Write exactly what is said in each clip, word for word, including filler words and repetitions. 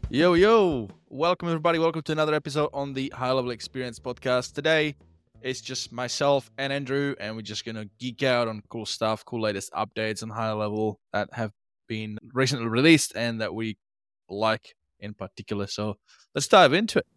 Yo, yo! Welcome, everybody. Welcome to another episode on the High Level Experience podcast. Today, it's just myself and Andrew, and we're just going to geek out on cool stuff, cool latest updates on High Level that have been recently released and that we like in particular. So let's dive into it.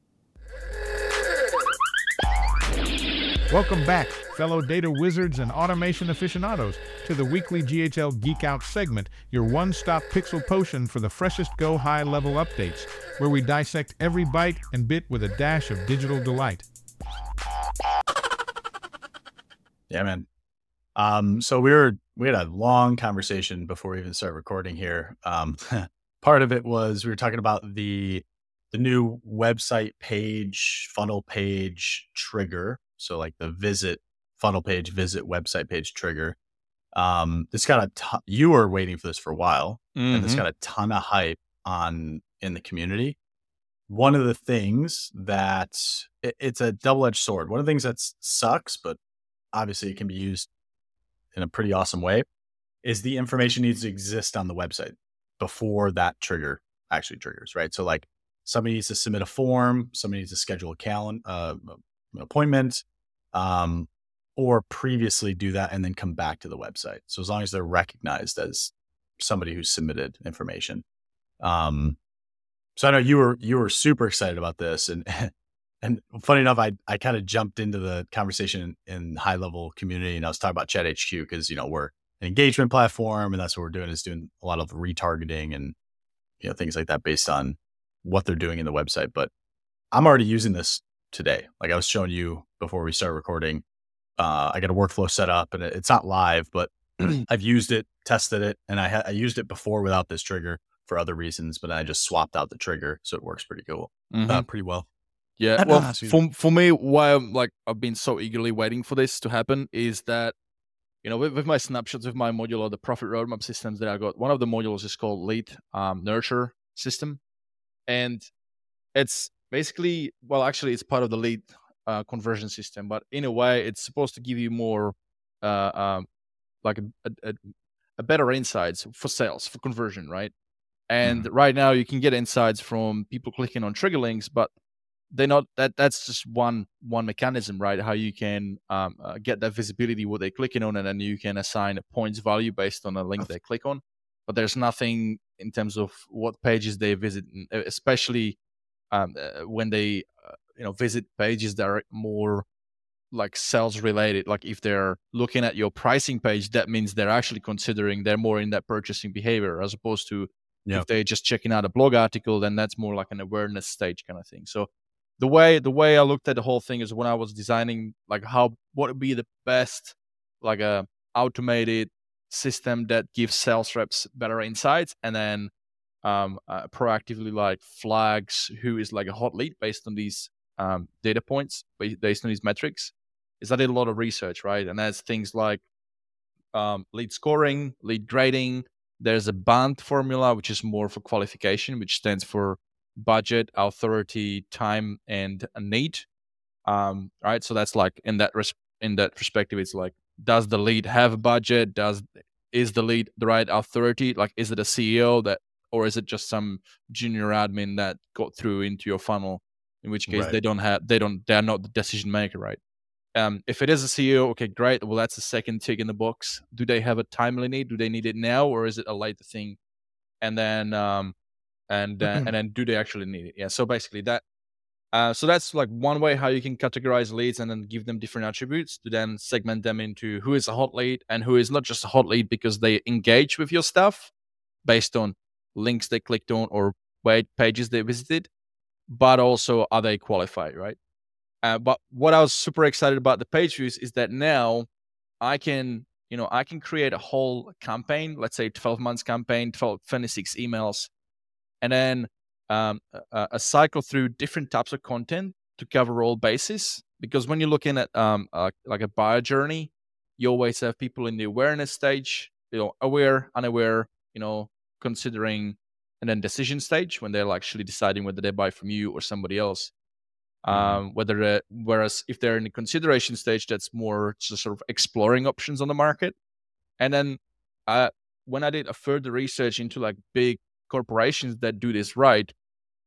Welcome back, fellow data wizards and automation aficionados, to the weekly G H L Geek Out segment, your one-stop pixel potion for the freshest Go high-level updates, where we dissect every byte and bit with a dash of digital delight. Yeah, man. Um, so we were we had a long conversation before we even started recording here. Um, part of it was we were talking about the the new website page, funnel page trigger. So like the visit funnel page, visit website page trigger. Um, this got a ton, you were waiting for this for a while, Mm-hmm. and this got a ton of hype on in the community. One of the things that it, it's a double-edged sword. One of the things that sucks, but obviously it can be used in a pretty awesome way, is the information needs to exist on the website before that trigger actually triggers, right? So like somebody needs to submit a form, somebody needs to schedule a calendar, uh, an appointment, um, or previously do that and then come back to the website. So as long as they're recognized as somebody who submitted information. Um, so I know you were, you were super excited about this, and And funny enough, I I kind of jumped into the conversation in high level community, and I was talking about Chat H Q because, you know, we're an engagement platform, and that's what we're doing, is doing a lot of retargeting and, you know, things like that based on what they're doing in the website. But I'm already using this today. Like I was showing you before we started recording, uh, I got a workflow set up, and it's not live, but I've used it, tested it, and I, ha- I used it before without this trigger for other reasons, but I just swapped out the trigger, so it works pretty cool, Mm-hmm. uh, pretty well. Yeah, well, for for me, why I'm like I've been so eagerly waiting for this to happen is that, you know, with, with my snapshots, with my modular, the profit roadmap systems that I got, one of the modules is called Lead um, Nurture System, and it's basically, well, actually, it's part of the lead uh, conversion system, but in a way, it's supposed to give you more, uh, um, like a, a, a better insights for sales, for conversion, right? And mm-hmm. right now, you can get insights from people clicking on trigger links, but they're not that that's just one one mechanism, right? How you can um, uh, get that visibility, what they're clicking on, and then you can assign a points value based on a link they click on. But there's nothing in terms of what pages they visit, especially um, uh, when they uh, you know visit pages that are more like sales related. Like if they're looking at your pricing page, that means they're actually considering, they're more in that purchasing behavior, as opposed to yep. if they're just checking out a blog article, then that's more like an awareness stage kind of thing. So The way the way I looked at the whole thing is when I was designing, like how what would be the best, like a automated system that gives sales reps better insights, and then um, uh, proactively like flags who is like a hot lead based on these um, data points, based on these metrics. Is I did a lot of research, right? And that's things like um, lead scoring, lead grading. There's a BANT formula, which is more for qualification, which stands for budget, authority, time, and a need. Um, right, so that's like in that res- in that perspective, it's like, does the lead have a budget? Does is the lead the right authority? Like, is it a C E O that, or is it just some junior admin that got through into your funnel? In which case, right. they don't have they don't they're not the decision maker, right? Um, if it is a C E O, okay, great. Well, that's the second tick in the box. Do they have a timely need? Do they need it now, or is it a later thing? And then um, and uh, and then do they actually need it? Yeah. So basically that. Uh, so that's like one way how you can categorize leads and then give them different attributes to then segment them into who is a hot lead and who is not just a hot lead because they engage with your stuff based on links they clicked on or web pages they visited, but also are they qualified, right? Uh, but what I was super excited about the page views is that now I can, you know, I can create a whole campaign, let's say twelve months campaign, twelve, twenty-six emails, and then um, a, a cycle through different types of content to cover all bases. Because when you're looking at um, uh, like a buyer journey, you always have people in the awareness stage, you know, aware, unaware, you know, considering, and then decision stage when they're actually deciding whether they buy from you or somebody else. Um, mm-hmm. Whether uh, whereas if they're in the consideration stage, that's more just sort of exploring options on the market. And then uh, when I did a further research into like big corporations that do this right,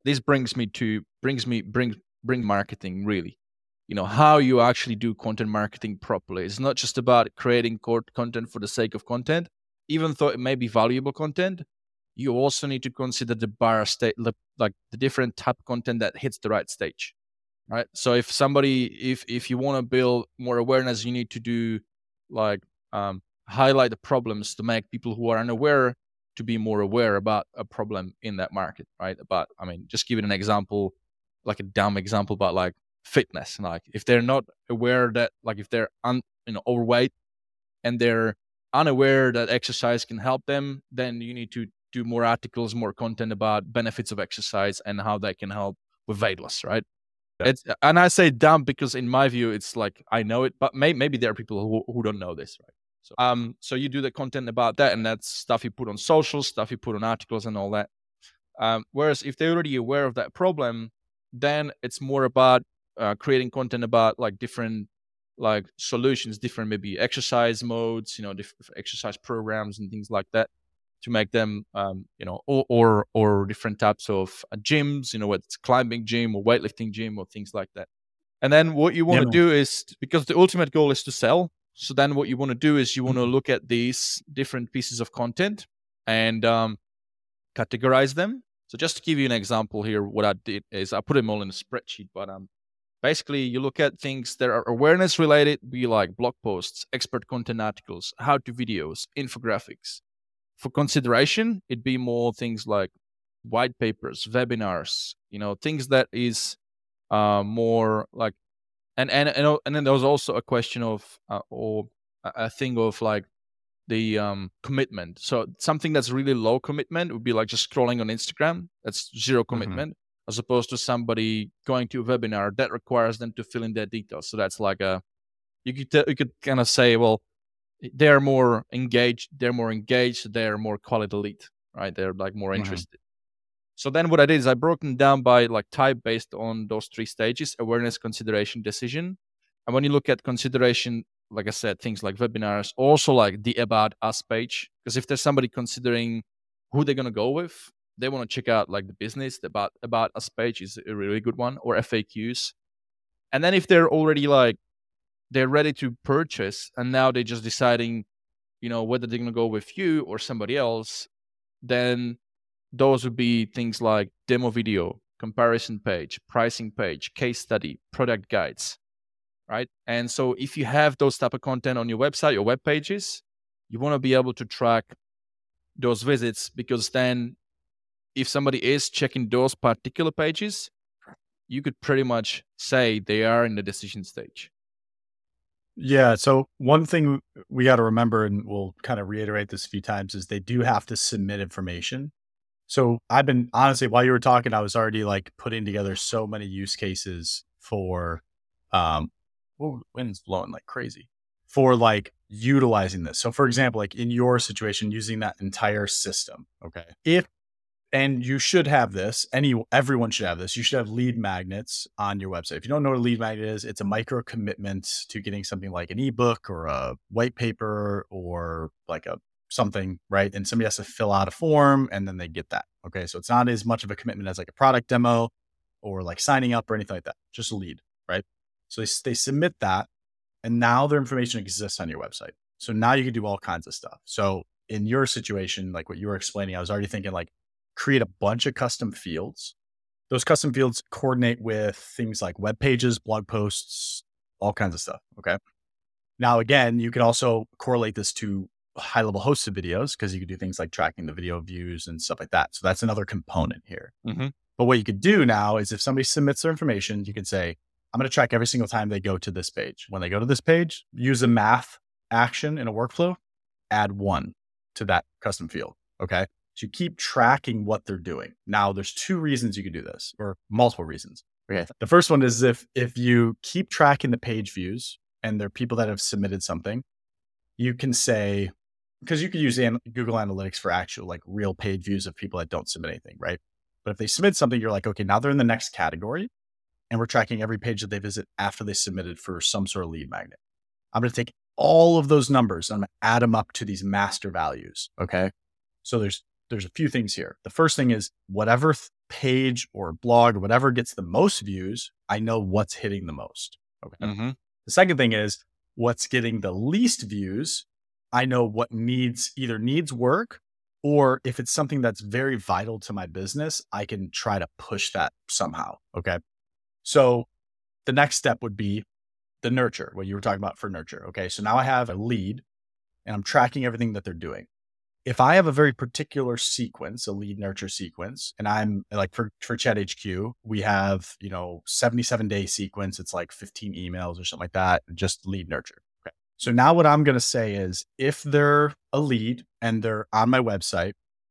this brings me to brings me bring bring marketing really. You know, how you actually do content marketing properly. It's not just about creating content for the sake of content, even though it may be valuable content. You also need to consider the bar state, like the different type of content that hits the right stage, right? So if somebody, if if you want to build more awareness, you need to do like um, highlight the problems to make people who are unaware to be more aware about a problem in that market, right? About, I mean, just give it an example, like a dumb example, but like fitness. Like if they're not aware that, like if they're un, you know overweight and they're unaware that exercise can help them, then you need to do more articles, more content about benefits of exercise and how they can help with weight loss, right? Yeah. It's, and I say dumb because in my view, it's like, I know it, but may, maybe there are people who, who don't know this, right? So, um, so you do the content about that, and that's stuff you put on social, stuff you put on articles and all that. Um, whereas if they're already aware of that problem, then it's more about uh, creating content about like different like solutions, different maybe exercise modes, you know, different exercise programs and things like that, to make them, um, you know, or, or or different types of uh, gyms, you know, whether it's climbing gym or weightlifting gym or things like that. And then what you want to yeah, do is, because the ultimate goal is to sell. So then what you want to do is you want to mm-hmm. look at these different pieces of content and um, categorize them. So just to give you an example here, what I did is I put them all in a spreadsheet, but um, basically you look at things that are awareness related, be like blog posts, expert content articles, how-to videos, infographics. For consideration, it'd be more things like white papers, webinars, you know, things that is uh, more like, and and and, and then there was also a question of, uh, or a thing of like the um, commitment. So something that's really low commitment would be like just scrolling on Instagram. That's zero commitment, mm-hmm. as opposed to somebody going to a webinar that requires them to fill in their details. So that's like a, you could t- you could kind of say, well, they're more engaged, they're more engaged, they're more quality lead, right? They're like more mm-hmm. interested. So then what I did is I broke them down by like type based on those three stages: awareness, consideration, decision. And when you look at consideration, like I said, things like webinars, also like the About Us page, because if there's somebody considering who they're going to go with, they want to check out like the business, the About, About Us page is a really good one, or F A Qs. And then if they're already like, they're ready to purchase and now they're just deciding, you know, whether they're going to go with you or somebody else, then those would be things like demo video, comparison page, pricing page, case study, product guides, right? And so if you have those type of content on your website, your web pages, you want to be able to track those visits, because then if somebody is checking those particular pages, you could pretty much say they are in the decision stage. Yeah. So one thing we got to remember, and we'll kind of reiterate this a few times, is they do have to submit information. So I've been, honestly, while you were talking, I was already like putting together so many use cases for, um, whoa, wind's blowing like crazy, for like utilizing this. So for example, like in your situation, using that entire system. Okay. If, and you should have this, any, everyone should have this. You should have lead magnets on your website. If you don't know what a lead magnet is, it's a micro commitment to getting something like an ebook or a white paper or like a something, right? And somebody has to fill out a form and then they get that. Okay. So it's not as much of a commitment as like a product demo or like signing up or anything like that. Just a lead, right? So they, they submit that, and now their information exists on your website. So now you can do all kinds of stuff. So in your situation, like what you were explaining, I was already thinking like create a bunch of custom fields. Those custom fields coordinate with things like web pages, blog posts, all kinds of stuff. Okay. Now, again, you can also correlate this to high level hosted videos, because you could do things like tracking the video views and stuff like that. So that's another component here. Mm-hmm. But what you could do now is if somebody submits their information, you can say, I'm going to track every single time they go to this page. When they go to this page, use a math action in a workflow, add one to that custom field. Okay. So you keep tracking what they're doing. Now there's two reasons you can do this, or multiple reasons. Okay. The first one is if, if you keep tracking the page views and there are people that have submitted something, you can say, because you could use an, Google Analytics for actual like real page views of people that don't submit anything, right? But if they submit something, you're like, okay, now they're in the next category, and we're tracking every page that they visit after they submitted for some sort of lead magnet. I'm going to take all of those numbers and I'm going to add them up to these master values. Okay. So there's, there's a few things here. The first thing is whatever th- page or blog or whatever gets the most views, I know what's hitting the most. Okay. Mm-hmm. The second thing is what's getting the least views. I know what needs either needs work, or if it's something that's very vital to my business, I can try to push that somehow. Okay. So the next step would be the nurture, what you were talking about for nurture. Okay. So now I have a lead and I'm tracking everything that they're doing. If I have a very particular sequence, a lead nurture sequence, and I'm like for, for Chat H Q, we have, you know, seventy-seven day sequence. It's like fifteen emails or something like that, just lead nurture. Okay. So now what I'm going to say is if they're a lead and they're on my website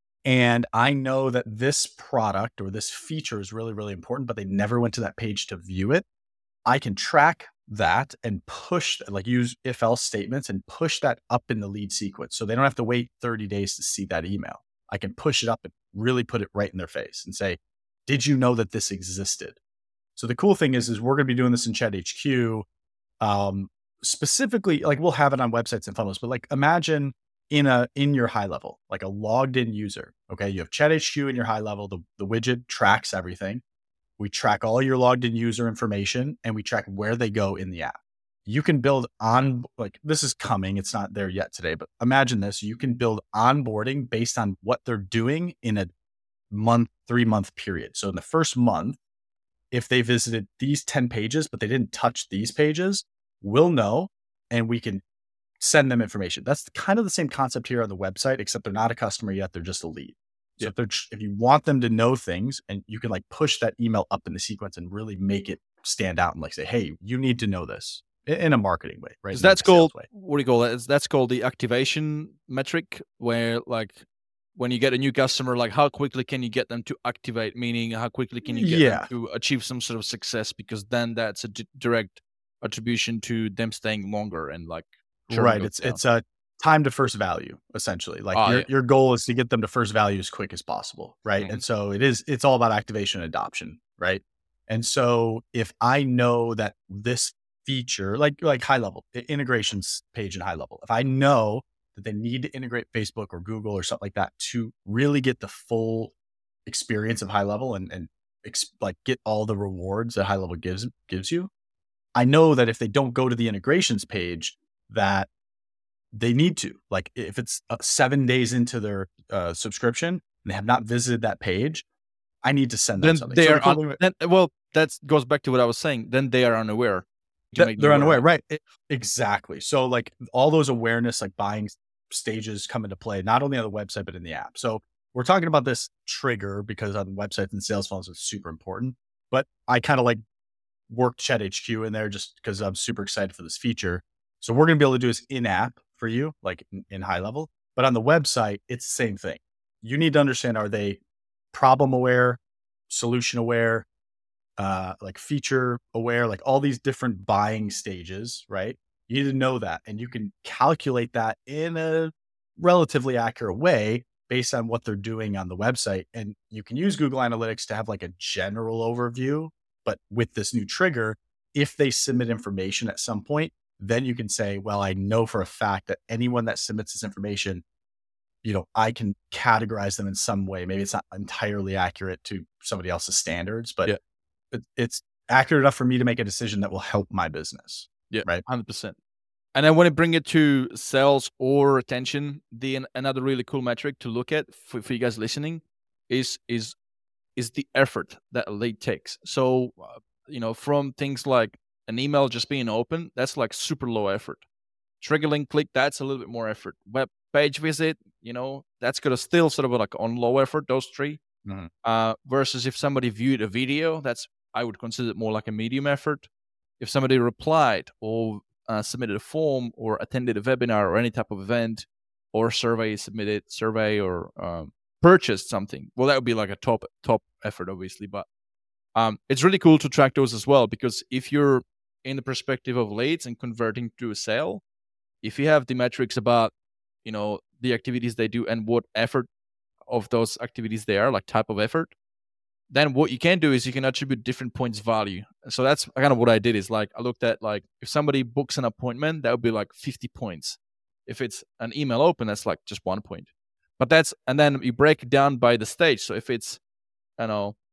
and I know that this product or this feature is really, really important, but they never went to that page to view it, I can track that and push, like use if else statements and push that up in the lead sequence. So they don't have to wait thirty days to see that email. I can push it up and really put it right in their face and say, did you know that this existed? So the cool thing is, is we're going to be doing this in Chat H Q. Um, specifically, like we'll have it on websites and funnels, but like imagine in a, in your high level, like a logged in user. Okay. You have Chat H Q in your high level, the, the widget tracks everything. We track all your logged in user information and we track where they go in the app. You can build on, like this is coming, it's not there yet today, but imagine this, you can build onboarding based on what they're doing in a month, three month period. So in the first month, if they visited these ten pages, but they didn't touch these pages, we'll know and we can send them information. That's kind of the same concept here on the website, except they're not a customer yet, they're just a lead. So Yeah. if they're, if you want them to know things and you can like push that email up in the sequence and really make it stand out and like say, hey, you need to know this in, in a marketing way, right? Because Not that's a sales called, way. what do you call that? It's- That's called the activation metric, where like when you get a new customer, like how quickly can you get them to activate? Meaning how quickly can you get Yeah. them to achieve some sort of success? Because then that's a d- direct attribution to them staying longer and like churn Right. goes It's, down. it's a time to first value, essentially. Like Ah, your, yeah. your goal is to get them to first value as quick as possible. Right. Mhm. And so it is, it's all about activation and adoption. Right. And so if I know that this feature, like, like high level i- integrations page in high level, if I know that they need to integrate Facebook or Google or something like that to really get the full experience of high level and, and ex- like get all the rewards that high level gives, gives you, I know that if they don't go to the integrations page, that they need to, like if it's uh, seven days into their uh, subscription and they have not visited that page, I need to send them Then something. they So are the cool un- thing with- then, well, that goes back to what I was saying. Then they are unaware. You Th- make them they're unaware, like- right? It- exactly. So like all those awareness, like buying stages come into play, not only on the website, but in the app. So we're talking about this trigger because on websites and sales funnels, it's super important, but I kind of like worked Chat H Q in there just because I'm super excited for this feature. So we're going to be able to do this in app for you, like in, in high level, but on the website, it's the same thing. You need to understand, are they problem aware, solution aware, uh, like feature aware, like all these different buying stages, right? You need to know that, and you can calculate that in a relatively accurate way based on what they're doing on the website. And you can use Google Analytics to have like a general overview, but with this new trigger, if they submit information at some point, then you can say, well, I know for a fact that anyone that submits this information, you know, I can categorize them in some way. Maybe it's not entirely accurate to somebody else's standards, but Yeah. it, it's accurate enough for me to make a decision that will help my business. Yeah, Right. one hundred percent. And then when I bring it to sales or retention, the another really cool metric to look at for, for you guys listening is is is the effort that a lead takes. So, uh, you know, from things like an email just being open, that's like super low effort. Trigger link click, that's a little bit more effort. Web page visit, you know, that's gonna still sort of like on low effort, those three. Mhm. Uh, versus if somebody viewed a video, that's, I would consider it more like a medium effort. If somebody replied or uh, submitted a form or attended a webinar or any type of event or survey submitted survey or um, purchased something, well, that would be like a top top effort, obviously. But um, it's really cool to track those as well, because if you're in the perspective of leads and converting to a sale, if you have the metrics about, you know, the activities they do and what effort of those activities they are, like type of effort, then what you can do is you can attribute different points value. So that's kind of what I did, is like I looked at, like, if somebody books an appointment, that would be like fifty points. If it's an email open, that's like just one point. But that's, and then you break it down by the stage. So if it's, you know,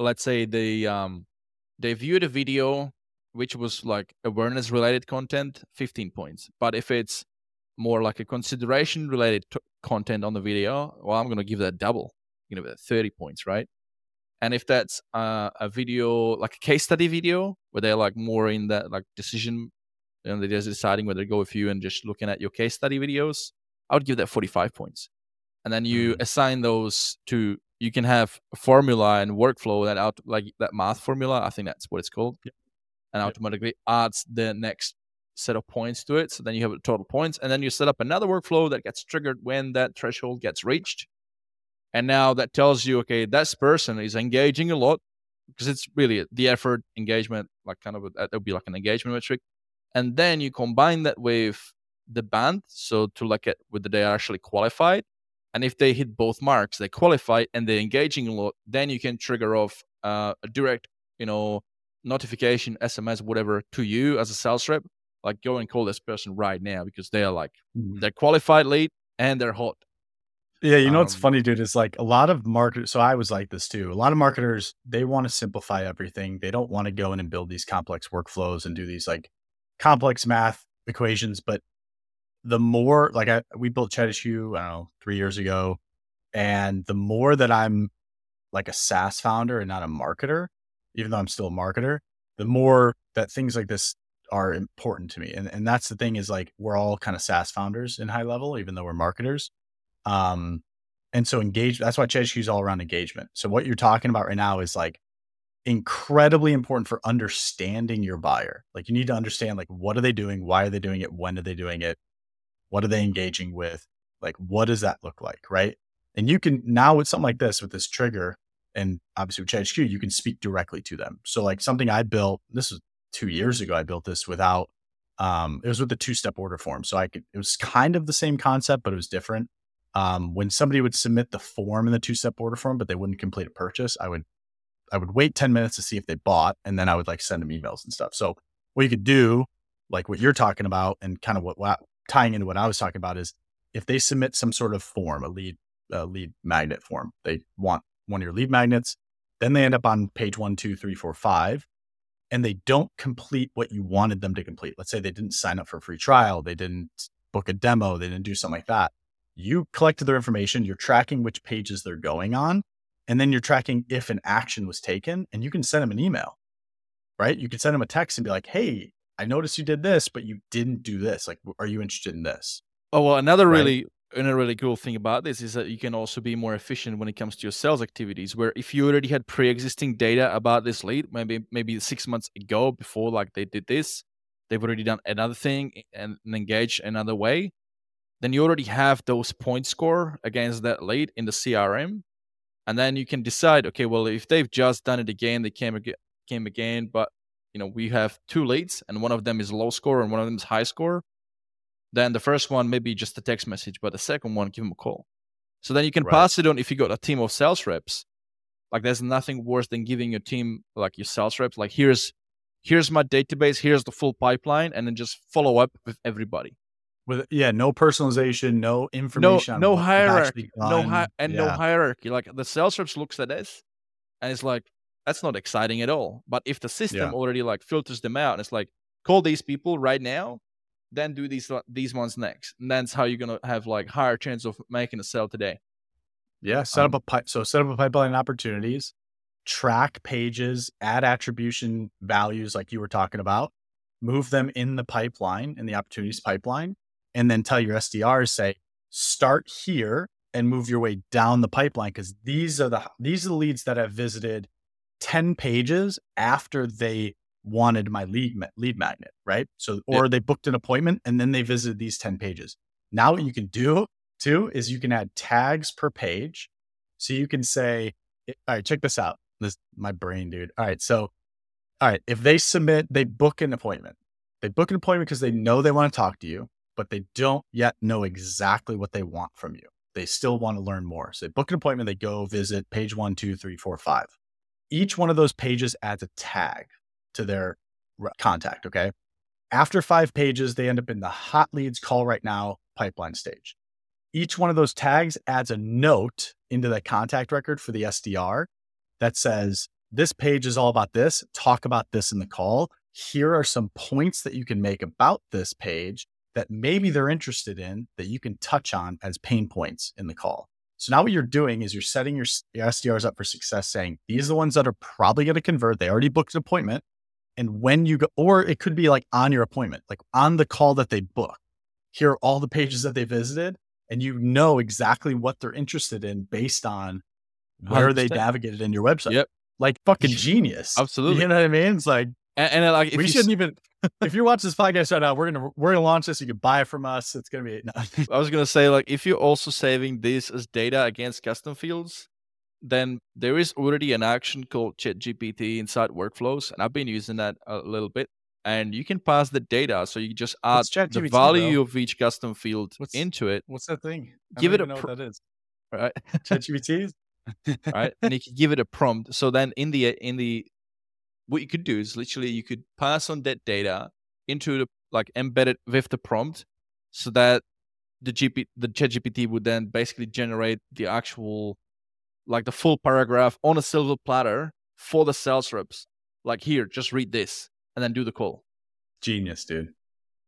let's say they um they viewed a video which was like awareness related content, fifteen points. But if it's more like a consideration related t- content on the video, well, I'm going to give that double, you know, thirty points, right? And if that's uh, a video, like a case study video, where they're like more in that like decision, and they're just deciding whether to go with you and just looking at your case study videos, I would give that forty-five points. And then you mm. assign those to, you can have a formula and workflow that out, like that math formula, I think that's what it's called. Yep. And automatically yep. adds the next set of points to it. So then you have the total points, and then you set up another workflow that gets triggered when that threshold gets reached. And now that tells you, okay, this person is engaging a lot, because it's really the effort, engagement, like kind of, a, that would be like an engagement metric. And then you combine that with the band. So to look at whether they are actually qualified. And if they hit both marks, they qualify and they're engaging a lot, then you can trigger off uh, a direct, you know, notification, S M S, whatever, to you as a sales rep. Like, go and call this person right now, because they are like, mm-hmm. they're qualified lead and they're hot. Yeah, you know um, what's funny, dude, is like a lot of marketers, so I was like this too. A lot of marketers, they want to simplify everything. They don't want to go in and build these complex workflows and do these like complex math equations. But the more, like I, we built ChatHQ, I don't know, three years ago. And the more that I'm like a SaaS founder and not a marketer, even though I'm still a marketer, the more that things like this are important to me. And and that's the thing, is like, we're all kind of SaaS founders in high level, even though we're marketers. Um, and so engage, that's why ChatHQ is all around engagement. So what you're talking about right now is like incredibly important for understanding your buyer. Like, you need to understand, like, what are they doing? Why are they doing it? When are they doing it? What are they engaging with? Like, what does that look like? Right. And you can now, with something like this, with this trigger, and obviously with ChatHQ, you can speak directly to them. So like something I built, this was two years ago, I built this without, um, it was with the two-step order form. So I could, it was kind of the same concept, but it was different. Um, when somebody would submit the form in the two-step order form, but they wouldn't complete a purchase, I would, I would wait ten minutes to see if they bought, and then I would like send them emails and stuff. So what you could do, like what you're talking about, and kind of what, what tying into what I was talking about, is if they submit some sort of form, a lead, a lead magnet form, they want one of your lead magnets, then they end up on page one, two, three, four, five, and they don't complete what you wanted them to complete. Let's say they didn't sign up for a free trial, they didn't book a demo, they didn't do something like that. You collected their information, you're tracking which pages they're going on, and then you're tracking if an action was taken, and you can send them an email, right? You can send them a text and be like, hey, I noticed you did this, but you didn't do this. Like, are you interested in this? Oh, well, another right? really another really cool thing about this is that you can also be more efficient when it comes to your sales activities, where if you already had pre-existing data about this lead, maybe maybe six months ago, before like they did this, they've already done another thing and, and engaged another way, then you already have those point score against that lead in the C R M. And then you can decide, okay, well, if they've just done it again, they came again, came again, but you know, we have two leads and one of them is low score and one of them is high score. Then the first one, maybe just a text message, but the second one, give them a call. So then you can right. pass it on. If you got a team of sales reps, like there's nothing worse than giving your team, like your sales reps, like here's, here's my database, here's the full pipeline, and then just follow up with everybody. With yeah, no personalization, no information, no, no hierarchy, no hi- and yeah. no hierarchy. Like the sales reps looks at this, and it's like, that's not exciting at all. But if the system yeah. already like filters them out, and it's like, call these people right now, then do these these ones next, and that's how you're gonna have like higher chance of making a sale today. Yeah, set um, up a pipe. So set up a pipeline opportunities, track pages, add attribution values like you were talking about, move them in the pipeline, in the opportunities pipeline, and then tell your S D Rs, say, start here and move your way down the pipeline, because these are the these are the leads that have visited ten pages after they wanted my lead lead magnet, right? So, or yeah. they booked an appointment and then they visited these ten pages. Now what you can do too is you can add tags per page. So you can say, all right, check this out. This my brain, dude. All right. So, all right. If they submit, they book an appointment. They book an appointment because they know they want to talk to you, but they don't yet know exactly what they want from you. They still want to learn more. So they book an appointment, they go visit page one, two, three, four, five. Each one of those pages adds a tag to their contact. Okay. After five pages, they end up in the hot leads call right now pipeline stage. Each one of those tags adds a note into that contact record for the S D R that says, this page is all about this. Talk about this in the call. Here are some points that you can make about this page that maybe they're interested in that you can touch on as pain points in the call. So now what you're doing is you're setting your S D Rs up for success, saying, these are the ones that are probably going to convert. They already booked an appointment. And when you go, or it could be like on your appointment, like on the call that they booked, here are all the pages that they visited, and you know exactly what they're interested in based on where one hundred percent they navigated in your website. Yep. Like fucking genius. Absolutely. You know what I mean? It's like, and, and like, if we you shouldn't even, if you're watching this podcast right now, we're going to, we're going to launch this. You can buy it from us. It's going to be, no. I was going to say, like, if you're also saving this as data against custom fields, then there is already an action called ChatGPT inside workflows. And I've been using that a little bit. And you can pass the data. So you just add the value bro? of each custom field what's, into it. What's that thing? I give it a know pr- what that is. Right. ChatGPT? Right. And you can give it a prompt. So then in the, in the, what you could do is literally you could pass on that data into the, like, embed it with the prompt so that the G P, the ChatGPT would then basically generate the actual, like the full paragraph on a silver platter for the sales reps. Like, here, just read this and then do the call. Genius, dude. Do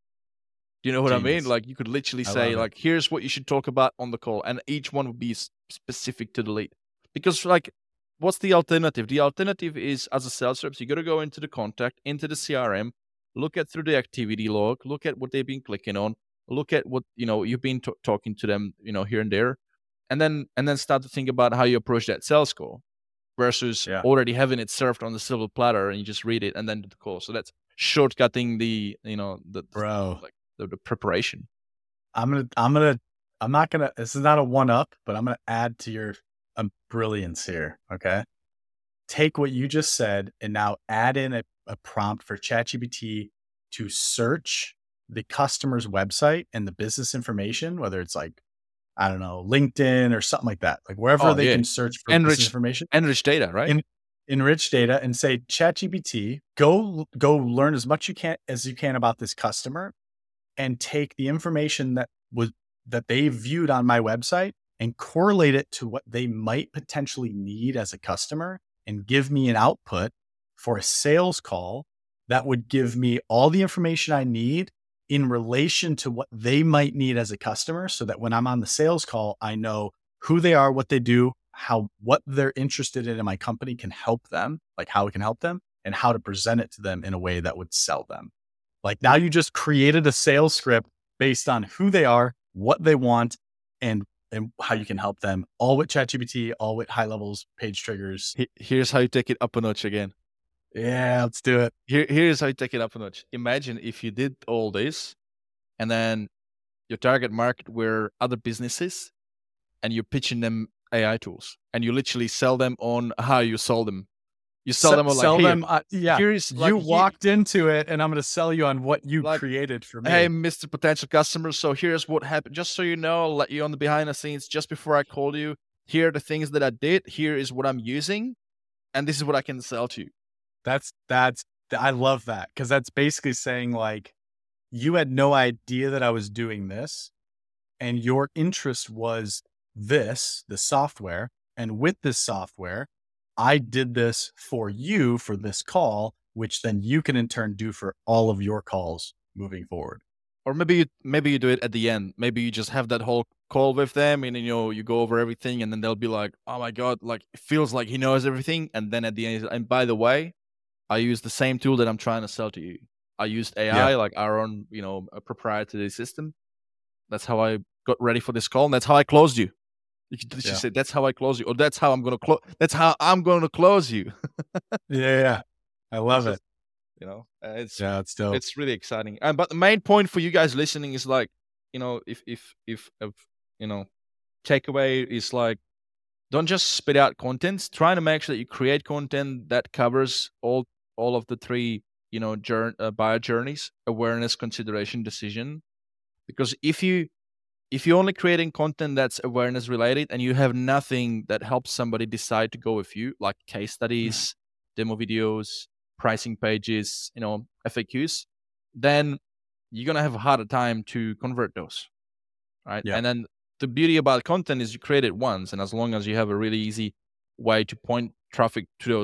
you know what Genius. I mean? Like, you could literally I say, like, here's what you should talk about on the call. And each one would be specific to the lead. Because, like, what's the alternative? The alternative is, as a sales rep, you got to go into the contact, into the C R M, look at through the activity log, look at what they've been clicking on, look at what, you know, you've been t- talking to them, you know, here and there. And then and then start to think about how you approach that sales call versus yeah. already having it served on the silver platter and you just read it and then do the call. So that's shortcutting the, you know, the bro, like the, the preparation. I'm gonna, I'm gonna, I'm not gonna. This is not a one up, but I'm gonna add to your um, brilliance here. Okay, take what you just said and now add in a, a prompt for ChatGPT to search the customer's website and the business information, whether it's like, I don't know, LinkedIn or something like that, like wherever oh, they yeah. can search for enrich, business information, enrich data, right? En- enrich data, and say, ChatGPT, go go learn as much you can as you can about this customer, and take the information that was that they viewed on my website and correlate it to what they might potentially need as a customer, and give me an output for a sales call that would give me all the information I need in relation to what they might need as a customer, so that when I'm on the sales call, I know who they are, what they do, how, what they're interested in, and my company can help them, like how it can help them, and how to present it to them in a way that would sell them. Like, now you just created a sales script based on who they are, what they want, and, and how you can help them, all with ChatGPT, all with high levels, page triggers. Here's how you take it up a notch again. Yeah, let's do it. Here, here's how you take it up a notch. Imagine if you did all this and then your target market were other businesses and you're pitching them A I tools and you literally sell them on how you sold them. You sell S- them on like, sell hey, them, uh, yeah. Here's, you like, walked here, into it and I'm going to sell you on what you like, created for me. Hey, Mister Potential Customer. So here's what happened. Just so you know, I'll let you on the behind the scenes just before I called you. Here are the things that I did. Here is what I'm using. And this is what I can sell to you. That's, that's, I love that. Cause that's basically saying, like, you had no idea that I was doing this and your interest was this, the software. And with this software, I did this for you for this call, which then you can in turn do for all of your calls moving forward. Or maybe you, maybe you do it at the end. Maybe you just have that whole call with them and, you know, you go over everything and then they'll be like, oh my God, like it feels like he knows everything. And then at the end, and by the way, I use the same tool that I'm trying to sell to you. I used A I, yeah. like our own, you know, a proprietary system. That's how I got ready for this call. And that's how I closed you. You could just yeah. say, that's how I close you. Or that's how I'm going to close. That's how I'm going to close you. yeah, yeah. I love it's it. Just, you know, uh, it's, yeah, it's dope. It's really exciting. And, but the main point for you guys listening is like, you know, if, if, if, if you know, takeaway is like, don't just spit out content. Try to make sure that you create content that covers all, all of the three, you know, journey, uh, buyer journeys: awareness, consideration, decision. Because if you, if you're only creating content that's awareness related and you have nothing that helps somebody decide to go with you, like case studies, yeah. demo videos, pricing pages, you know, F A Qs, then you're going to have a harder time to convert those, right? Yeah. And then the beauty about content is you create it once. And as long as you have a really easy way to point traffic to those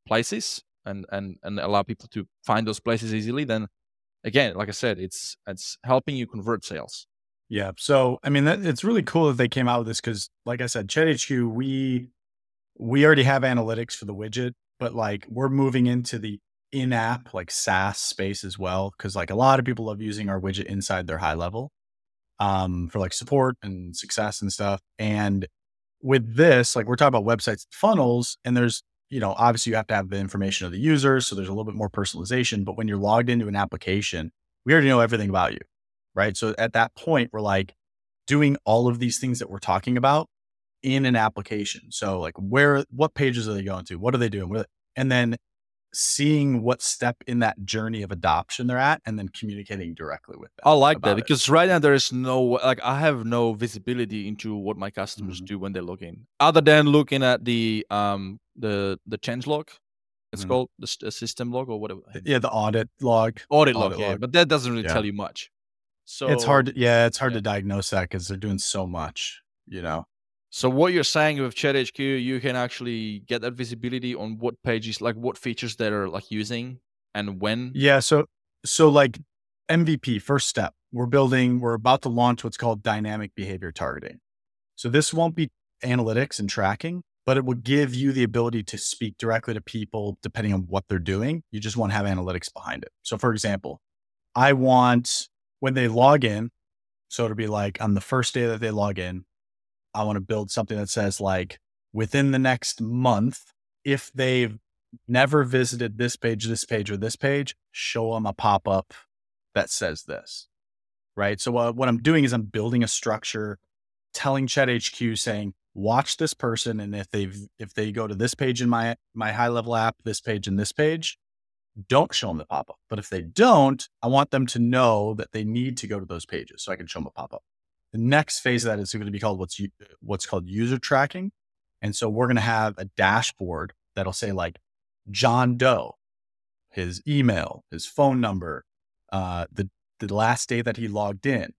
places and and and allow people to find those places easily, then again, like I said, it's it's helping you convert sales. Yeah. So I mean, that, it's really cool that they came out with this because, like I said, ChatHQ, we we already have analytics for the widget, but like we're moving into the in-app like SaaS space as well, because like a lot of people love using our widget inside their high level um, for like support and success and stuff. And with this, like we're talking about websites and funnels, and there's, you know, obviously you have to have the information of the users. So there's a little bit more personalization, but when you're logged into an application, we already know everything about you, right? So at that point, we're like doing all of these things that we're talking about in an application. So like where, what pages are they going to? What are they doing? And then seeing what step in that journey of adoption they're at, and then communicating directly with them. I like that because it. right now there is no, like I have no visibility into what my customers mm-hmm. do when they log in, other than looking at the um the the change log. It's mm-hmm. called the, the system log or whatever. Yeah, the audit log. Audit, audit log, yeah, log. But that doesn't really yeah. tell you much. So it's hard. To, yeah, it's hard yeah. to diagnose that because they're doing so much, you know. So what you're saying with ChatHQ, you can actually get that visibility on what pages, like what features they're like using and when. Yeah. So, so like M V P, first step, we're building, we're about to launch what's called dynamic behavior targeting. So this won't be analytics and tracking, but it will give you the ability to speak directly to people depending on what they're doing. You just want to have analytics behind it. So for example, I want when they log in, so it'll be like on the first day that they log in, I want to build something that says like within the next month, if they've never visited this page, this page, or this page, show them a pop-up that says this, right? So uh, what I'm doing is I'm building a structure, telling ChatHQ saying, watch this person. And if they've, if they go to this page in my, my high level app, this page and this page, don't show them the pop-up. But if they don't, I want them to know that they need to go to those pages so I can show them a pop-up. The next phase of that is going to be called what's what's called user tracking. And so we're going to have a dashboard that'll say like John Doe, his email, his phone number, uh, the, the last day that he logged in,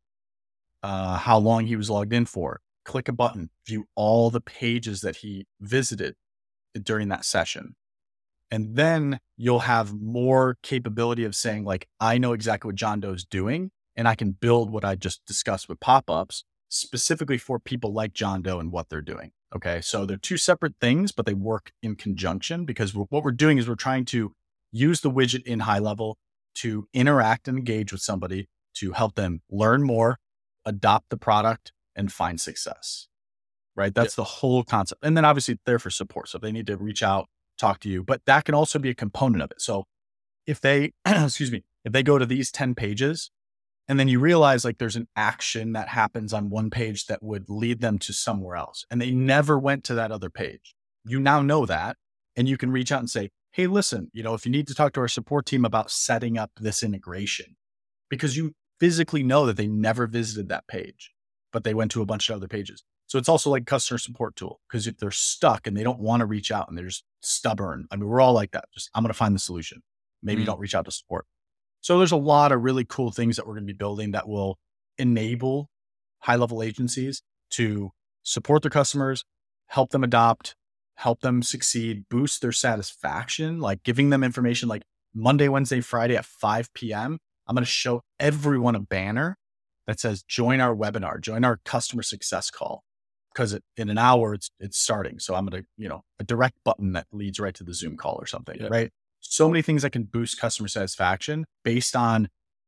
uh, how long he was logged in for. Click a button, view all the pages that he visited during that session. And then you'll have more capability of saying like, I know exactly what John Doe is doing. And I can build what I just discussed with pop-ups specifically for people like John Doe and what they're doing. Okay. So they're two separate things, but they work in conjunction because what we're doing is we're trying to use the widget in high level to interact and engage with somebody to help them learn more, adopt the product, and find success. Right. That's yeah. the whole concept. And then obviously they're for support. So if they need to reach out, talk to you, but that can also be a component of it. So if they, excuse me, if they go to these ten pages, and then you realize like there's an action that happens on one page that would lead them to somewhere else. And they never went to that other page. You now know that, and you can reach out and say, hey, listen, you know, if you need to talk to our support team about setting up this integration, because you physically know that they never visited that page, but they went to a bunch of other pages. So it's also like a customer support tool, because if they're stuck and they don't want to reach out and they're just stubborn, I mean, we're all like that. Just, I'm going to find the solution. Maybe mm-hmm. don't reach out to support. So there's a lot of really cool things that we're going to be building that will enable high-level agencies to support their customers, help them adopt, help them succeed, boost their satisfaction, like giving them information like Monday, Wednesday, Friday at five p.m. I'm going to show everyone a banner that says, join our webinar, join our customer success call, because it, in an hour it's it's starting. So I'm going to, you know, a direct button that leads right to the Zoom call or something, yeah. right? So many things that can boost customer satisfaction based on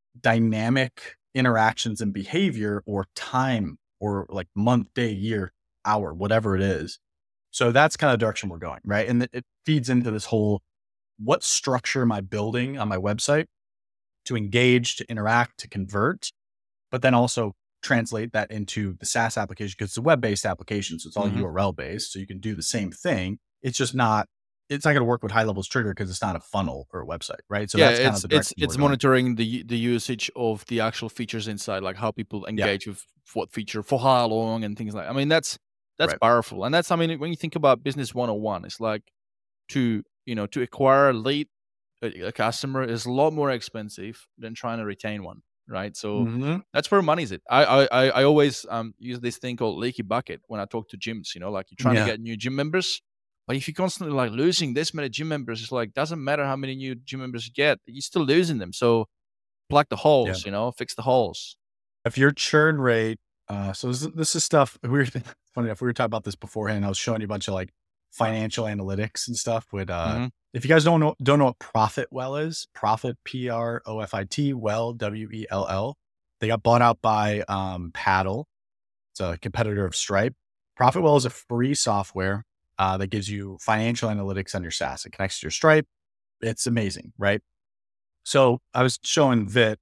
dynamic interactions and behavior or time or like month, day, year, hour, whatever it is. So that's kind of the direction we're going, right? And it feeds into this whole, what structure am I building on my website to engage, to interact, to convert, but then also translate that into the SaaS application, because it's a web-based application. So it's all mm-hmm. U R L-based. So you can do the same thing. It's just not, it's not going to work with high levels trigger because it's not a funnel or a website, right? So yeah, that's kind it's, of the it's, it's monitoring the the usage of the actual features inside, like how people engage yeah. with what feature for how long and things like, I mean, that's, that's right. powerful. And that's, I mean, when you think about business one oh one, it's like to, you know, to acquire a lead, a, a customer is a lot more expensive than trying to retain one. Right. So mm-hmm. that's where money's it. I, I, I always um, use this thing called leaky bucket when I talk to gyms, you know, like you're trying yeah. to get new gym members. But if you're constantly like losing this many gym members, it's like, doesn't matter how many new gym members you get, you're still losing them. So plug the holes, yeah. you know, fix the holes. If your churn rate, uh, so this, this is stuff, we were, funny enough, we were talking about this beforehand. I was showing you a bunch of like financial analytics and stuff with, uh, mm-hmm. if you guys don't know, don't know what Profitwell is, Profit, P R O F I T, Well, W E L L. They got bought out by um, Paddle. It's a competitor of Stripe. Profitwell is a free software uh, that gives you financial analytics on your SaaS. It connects to your Stripe. It's amazing, right? So I was showing Vit,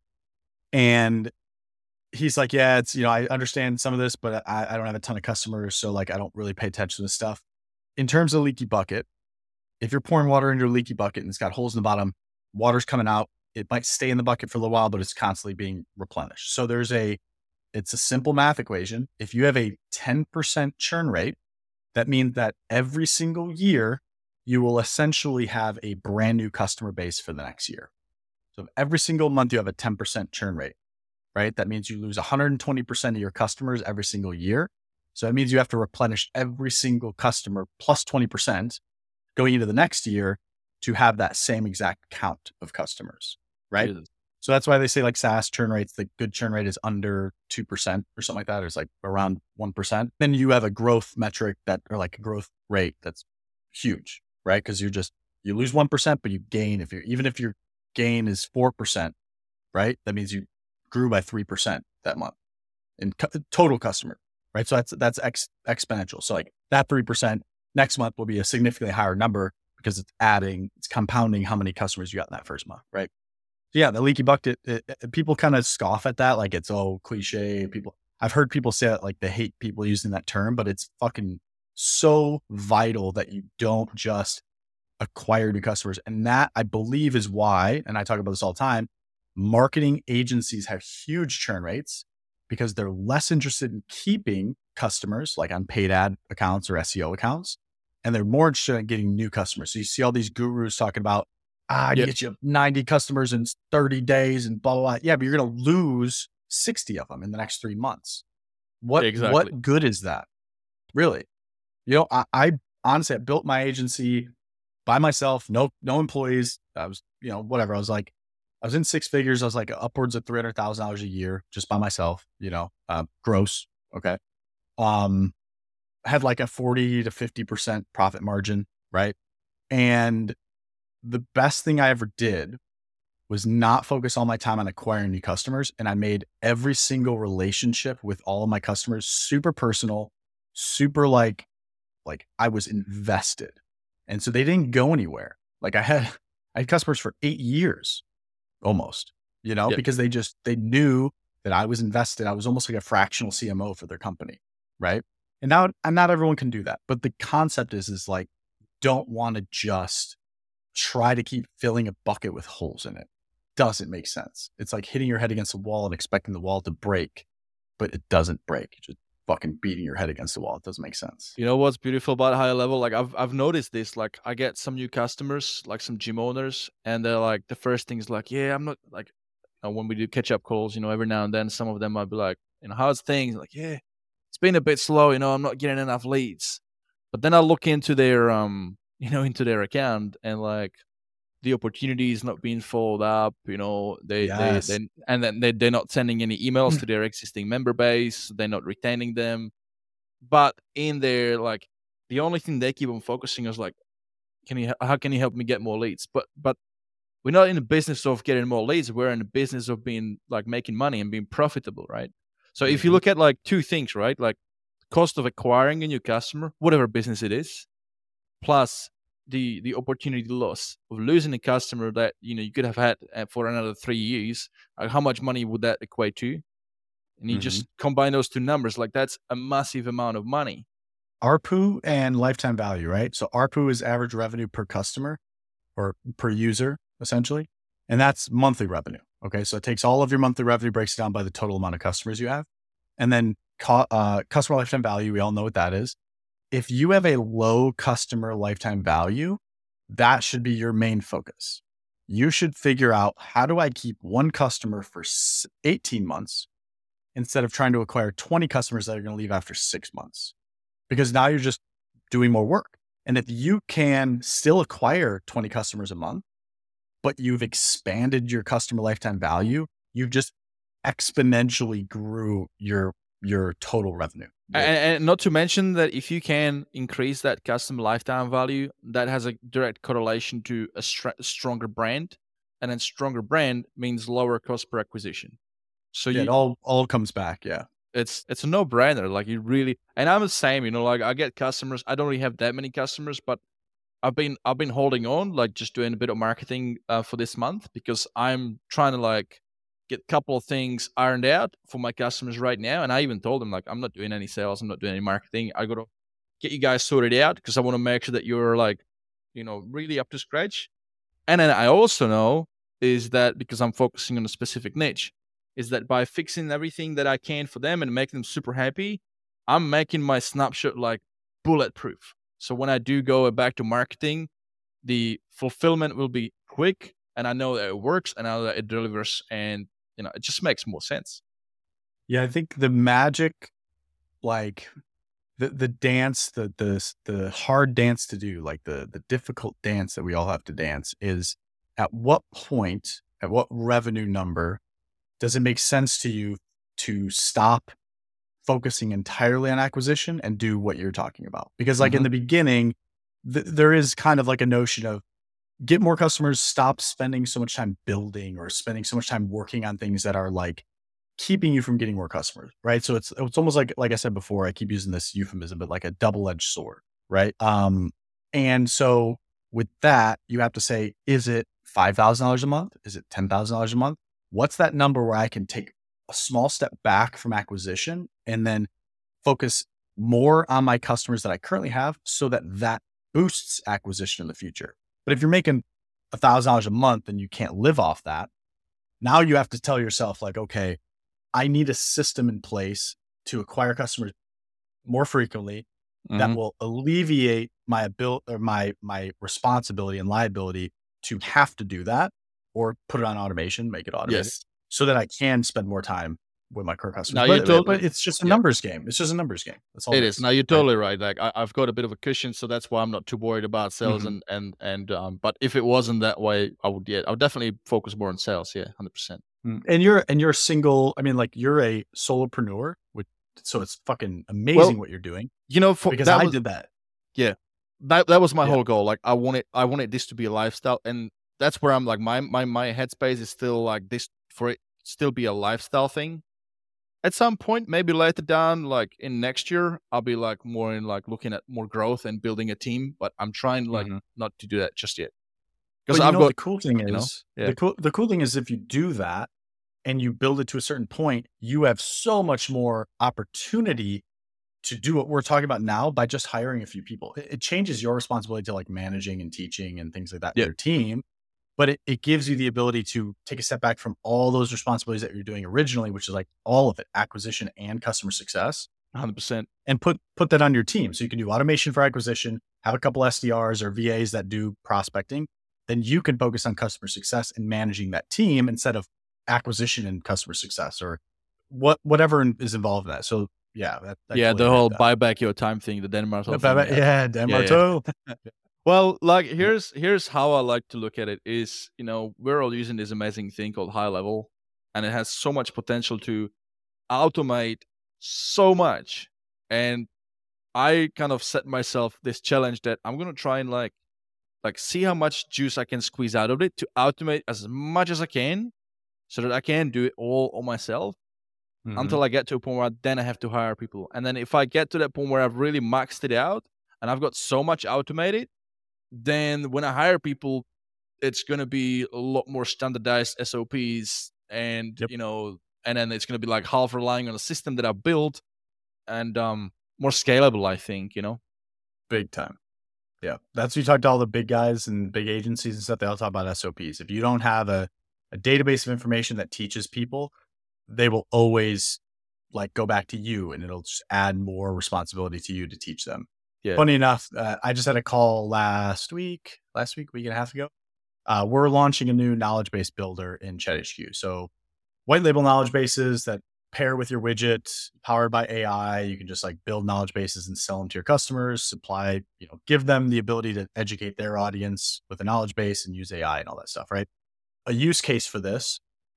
and he's like, yeah, it's, you know, I understand some of this, but I, I don't have a ton of customers. So like, I don't really pay attention to this stuff. In terms of leaky bucket, if you're pouring water into a leaky bucket and it's got holes in the bottom, water's coming out, it might stay in the bucket for a little while, but it's constantly being replenished. So there's a, it's a simple math equation. If you have a ten percent churn rate, that means that every single year, you will essentially have a brand new customer base for the next year. So if every single month you have a ten percent churn rate, right? That means you lose one hundred twenty percent of your customers every single year. So that means you have to replenish every single customer plus twenty percent going into the next year to have that same exact count of customers, right? Jesus. So that's why they say like SaaS churn rates, the good churn rate is under two percent or something like that. Or it's like around one percent. Then you have a growth metric that, or like a growth rate that's huge, right? Because you're just, you lose one percent, but you gain, if you're, even if your gain is four percent, right? That means you grew by three percent that month in co- total customer, right? So that's, that's ex- exponential. So like that three percent next month will be a significantly higher number because it's adding, it's compounding how many customers you got in that first month, right? So yeah, the leaky bucket, it, it, people kind of scoff at that. Like it's, oh, cliche. People, I've heard people say it like they hate people using that term, but it's fucking so vital that you don't just acquire new customers. And that I believe is why, and I talk about this all the time, marketing agencies have huge churn rates because they're less interested in keeping customers like on paid ad accounts or S E O accounts. And they're more interested in getting new customers. So you see all these gurus talking about, ah, I yep. get you ninety customers in thirty days and blah, blah, blah. Yeah, but you're going to lose sixty of them in the next three months. What, exactly. what good is that? Really? You know, I, I honestly, I built my agency by myself, no, no employees. I was, you know, whatever. I was like, I was in six figures. I was like upwards of three hundred thousand dollars a year just by myself, you know, uh, gross. Okay. Um, I had like a forty to fifty percent profit margin. Right. And the best thing I ever did was not focus all my time on acquiring new customers. And I made every single relationship with all of my customers super personal, super like, like I was invested. And so they didn't go anywhere. Like I had, I had customers for eight years almost, you know, yep. because they just, they knew that I was invested. I was almost like a fractional C M O for their company. Right. And now, and not everyone can do that. But the concept is, is like, don't want to just try to keep filling a bucket with holes in it. Doesn't make sense. It's like hitting your head against a wall and expecting the wall to break, but it doesn't break. You're just fucking beating your head against the wall. It doesn't make sense. You know what's beautiful about higher level? Like I've I've noticed this. Like I get some new customers, like some gym owners, and they're like, the first thing is like, yeah, I'm not like, you know, when we do catch up calls, you know, every now and then, some of them might be like, you know, how's things? Like, yeah, it's been a bit slow. You know, I'm not getting enough leads. But then I look into their um, you know, into their account and like, the opportunity is not being followed up, you know, they, yes. they, they and then they, they're not sending any emails to their existing member base. They're not retaining them. But in there, like the only thing they keep on focusing is like, can you, how can you help me get more leads? But, but we're not in the business of getting more leads. We're in the business of being like making money and being profitable. Right. So mm-hmm. if you look at like two things, right? Like cost of acquiring a new customer, whatever business it is, plus the the opportunity loss of losing a customer that, you know, you could have had for another three years, like how much money would that equate to? And you mm-hmm. just combine those two numbers, like that's a massive amount of money. A R P U and lifetime value, right? So A R P U is average revenue per customer or per user, essentially. And that's monthly revenue. Okay. So it takes all of your monthly revenue, breaks it down by the total amount of customers you have. And then co- uh, customer lifetime value, we all know what that is. If you have a low customer lifetime value, that should be your main focus. You should figure out, how do I keep one customer for eighteen months instead of trying to acquire twenty customers that are going to leave after six months? Because now you're just doing more work. And if you can still acquire twenty customers a month, but you've expanded your customer lifetime value, you just exponentially grew your your total revenue. And, and not to mention that if you can increase that customer lifetime value, that has a direct correlation to a str- stronger brand, and then stronger brand means lower cost per acquisition. So yeah, you, it all all comes back. Yeah, it's it's a no brainer. Like you really, and I'm the same. You know, like I get customers. I don't really have that many customers, but I've been I've been holding on, like just doing a bit of marketing uh, for this month because I'm trying to like get a couple of things ironed out for my customers right now. And I even told them like I'm not doing any sales, I'm not doing any marketing. I got to get you guys sorted out because I want to make sure that you're like, you know, really up to scratch. And then I also know is that because I'm focusing on a specific niche, is that by fixing everything that I can for them and making them super happy, I'm making my snapshot like bulletproof. So when I do go back to marketing, the fulfillment will be quick, and I know that it works, and I know that it delivers, and you know it just makes more sense. Yeah, I think the magic, like the the dance, the the the hard dance to do, like the the difficult dance that we all have to dance, is at what point, at what revenue number, does it make sense to you to stop focusing entirely on acquisition and do what you're talking about? Because like mm-hmm. in the beginning, th- there is kind of like a notion of get more customers, stop spending so much time building or spending so much time working on things that are like keeping you from getting more customers, right? So it's it's almost like, like I said before, I keep using this euphemism, but like a double-edged sword, right? Um, and so with that, you have to say, is it five thousand dollars a month? Is it ten thousand dollars a month? What's that number where I can take a small step back from acquisition and then focus more on my customers that I currently have so that that boosts acquisition in the future? But if you're making a thousand dollars a month and you can't live off that, now you have to tell yourself like, okay, I need a system in place to acquire customers more frequently mm-hmm. that will alleviate my ability or my, my responsibility and liability to have to do that, or put it on automation, make it automated, yes. so that I can spend more time with my current customers. Now, but, totally, but it's just a yeah. numbers game. It's just a numbers game. That's all it, it is. is. Now you're totally right. right. Like I, I've got a bit of a cushion, so that's why I'm not too worried about sales. Mm-hmm. And and and um, but if it wasn't that way, I would yeah, I would definitely focus more on sales. Yeah, one hundred percent. And you're and you're single. I mean, like you're a solopreneur, which so it's fucking amazing well, what you're doing. You know, for, because I was, did that. Yeah, that that was my yeah. whole goal. Like I wanted I wanted this to be a lifestyle, and that's where I'm like my my my headspace is still like this for it still be a lifestyle thing. At some point, maybe later down, like in next year, I'll be like more in like looking at more growth and building a team. But I'm trying like mm-hmm. not to do that just yet. Because I've got the cool thing is you know, yeah. the cool the cool thing is if you do that and you build it to a certain point, you have so much more opportunity to do what we're talking about now by just hiring a few people. It, it changes your responsibility to like managing and teaching and things like that yeah. your team. But it, it gives you the ability to take a step back from all those responsibilities that you're doing originally, which is like all of it, acquisition and customer success. one hundred percent. And put put that on your team. So you can do automation for acquisition, have a couple S D Rs or V As that do prospecting. Then you can focus on customer success and managing that team instead of acquisition and customer success or what whatever is involved in that. So yeah. That, that yeah, the whole buy back your time thing, the Denmark the thing. Buy, yeah, Denmark yeah, yeah. Well, like here's here's how I like to look at it is, you know, we're all using this amazing thing called High Level, and it has so much potential to automate so much. And I kind of set myself this challenge that I'm going to try and like like see how much juice I can squeeze out of it to automate as much as I can so that I can do it all on myself mm-hmm. until I get to a point where then I have to hire people. And then if I get to that point where I've really maxed it out and I've got so much automated, then when I hire people, it's going to be a lot more standardized S O Ps and, yep. you know, and then it's going to be like half relying on a system that I built and um, more scalable, I think, you know? Big time. Yeah. That's what you talk to all the big guys and big agencies and stuff. They all talk about S O Ps. If you don't have a, a database of information that teaches people, they will always like go back to you and it'll just add more responsibility to you to teach them. Yeah. Funny enough, uh, I just had a call last week, last week, week and a half ago. Uh, we're launching a new knowledge base builder in Chat H Q. So white label knowledge bases that pair with your widget, powered by A I. You can just like build knowledge bases and sell them to your customers, supply, you know, give them the ability to educate their audience with a knowledge base and use A I and all that stuff, right? A use case for this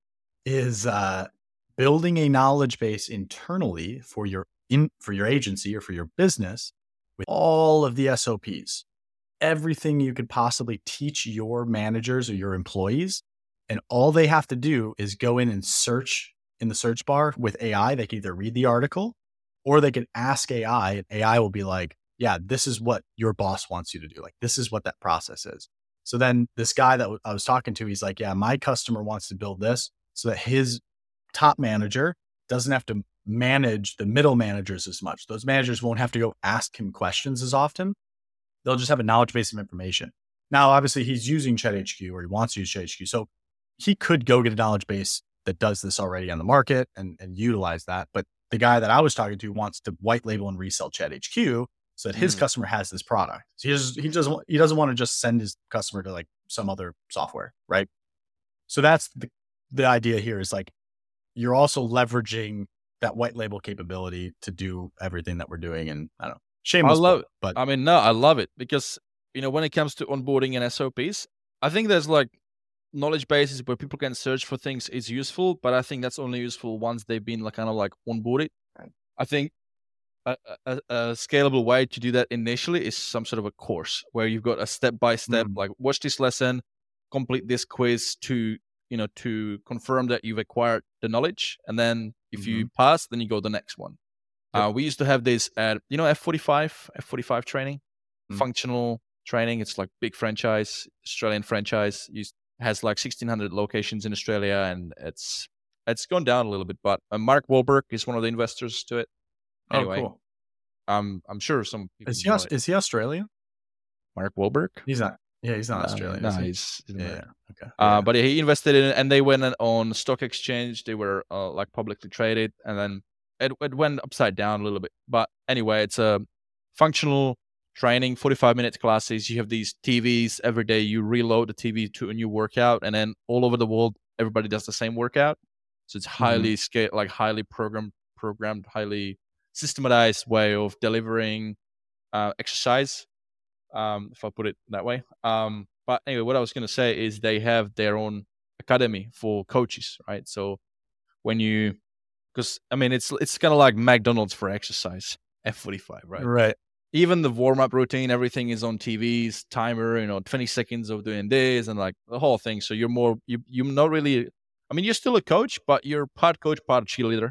is uh, building a knowledge base internally for your in for your agency or for your business with all of the S O Ps, everything you could possibly teach your managers or your employees. And all they have to do is go in and search in the search bar with A I. They can either read the article or they can ask A I, and A I will be like, yeah, this is what your boss wants you to do. Like, this is what that process is. So then this guy that I was talking to, he's like, yeah, my customer wants to build this so that his top manager doesn't have to manage the middle managers as much. Those managers won't have to go ask him questions as often. They'll just have a knowledge base of information. Now, obviously, he's using ChatHQ, or he wants to use ChatHQ. So he could go get a knowledge base that does this already on the market and, and utilize that. But the guy that I was talking to wants to white label and resell ChatHQ so that his mm. customer has this product. So he just, he doesn't he doesn't want to just send his customer to like some other software, right? So that's the, the idea here is like, you're also leveraging that white label capability to do everything that we're doing. And I don't know, shameless, I love it. But I mean, no, I love it because, you know, when it comes to onboarding and S O Ps, I think there's like knowledge bases where people can search for things is useful, but I think that's only useful once they've been like kind of like onboarded. I think a, a, a scalable way to do that initially is some sort of a course where you've got a step-by-step, mm. like watch this lesson, complete this quiz to, you know, to confirm that you've acquired the knowledge. And then if mm-hmm. you pass, then you go to the next one. Yep. Uh, we used to have this at, you know, F forty-five, F forty-five training, mm. functional training. It's like big franchise, Australian franchise. You has like sixteen hundred locations in Australia, and it's it's gone down a little bit. But uh, Mark Wahlberg is one of the investors to it. Anyway, oh, cool. um, I'm sure some people is he Aus- is he Australian? Mark Wahlberg? He's not. Yeah, he's not uh, Australian. No, he? he's, he's yeah, yeah. Okay. Uh, yeah. But he invested in it, and they went on stock exchange. They were uh, like publicly traded, and then it, it went upside down a little bit. But anyway, it's a functional training, forty-five minute classes. You have these T Vs every day. You reload the T V to a new workout, and then all over the world, everybody does the same workout. So it's highly mm-hmm. scale, like highly programmed, programmed, highly systematized way of delivering uh, exercise. Um, if I put it that way. Um, but anyway, what I was going to say is they have their own academy for coaches, right? So when you, because I mean, it's it's kind of like McDonald's for exercise, F forty-five, right? Right. Even the warm-up routine, everything is on T Vs, timer, you know, twenty seconds of doing this and like the whole thing. So you're more, you, you're not really, I mean, you're still a coach, but you're part coach, part cheerleader.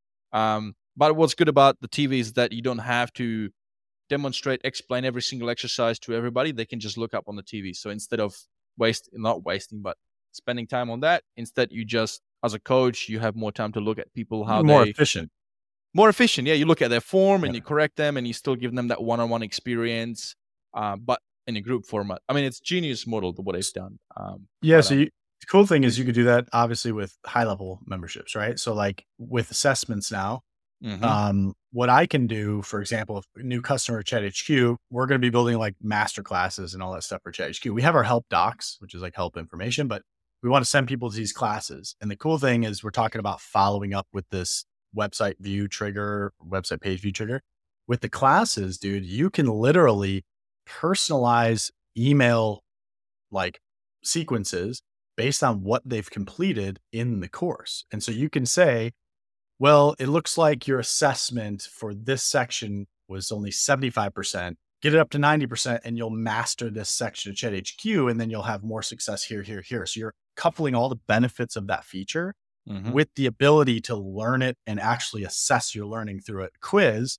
Um, but what's good about the T V is that you don't have to demonstrate, explain every single exercise to everybody. They can just look up on the T V. So instead of waste, not wasting, but spending time on that, instead you just, as a coach, you have more time to look at people, how you're more they, efficient. More efficient, yeah. You look at their form and yeah. you correct them, and you still give them that one-on-one experience, uh, but in a group format. I mean, it's genius model what they've done. Um, yeah. So you, the cool thing is you could do that obviously with high-level memberships, right? So like with assessments now, mm-hmm. um, what I can do, for example, if a new customer at ChatHQ, we're going to be building like master classes and all that stuff for ChatHQ. We have our help docs, which is like help information, but we want to send people to these classes. And the cool thing is we're talking about following up with this website view trigger, website page view trigger. With the classes, dude, you can literally personalize email like sequences based on what they've completed in the course. And so you can say, well, it looks like your assessment for this section was only seventy-five percent. Get it up to ninety percent and you'll master this section of ChatHQ, and then you'll have more success here, here, here. So you're coupling all the benefits of that feature mm-hmm. with the ability to learn it and actually assess your learning through a quiz,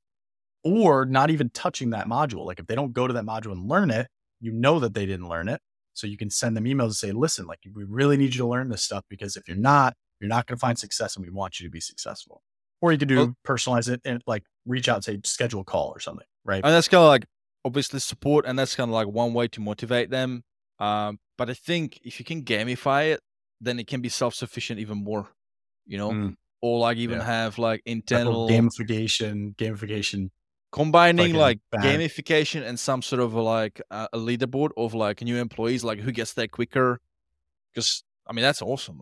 or not even touching that module. Like if they don't go to that module and learn it, you know that they didn't learn it. So you can send them emails and say, listen, like we really need you to learn this stuff, because if you're not, you're not going to find success, and we want you to be successful. Or you could do well, personalize it and like reach out and say, schedule a call or something, right? And that's kind of like obviously support, and that's kind of like one way to motivate them. Um, but I think if you can gamify it, then it can be self-sufficient even more, you know, mm. or like even yeah. have like internal gamification, gamification, combining like bad. gamification and some sort of like uh, a leaderboard of like new employees, like who gets there quicker. Because I mean, that's awesome, right?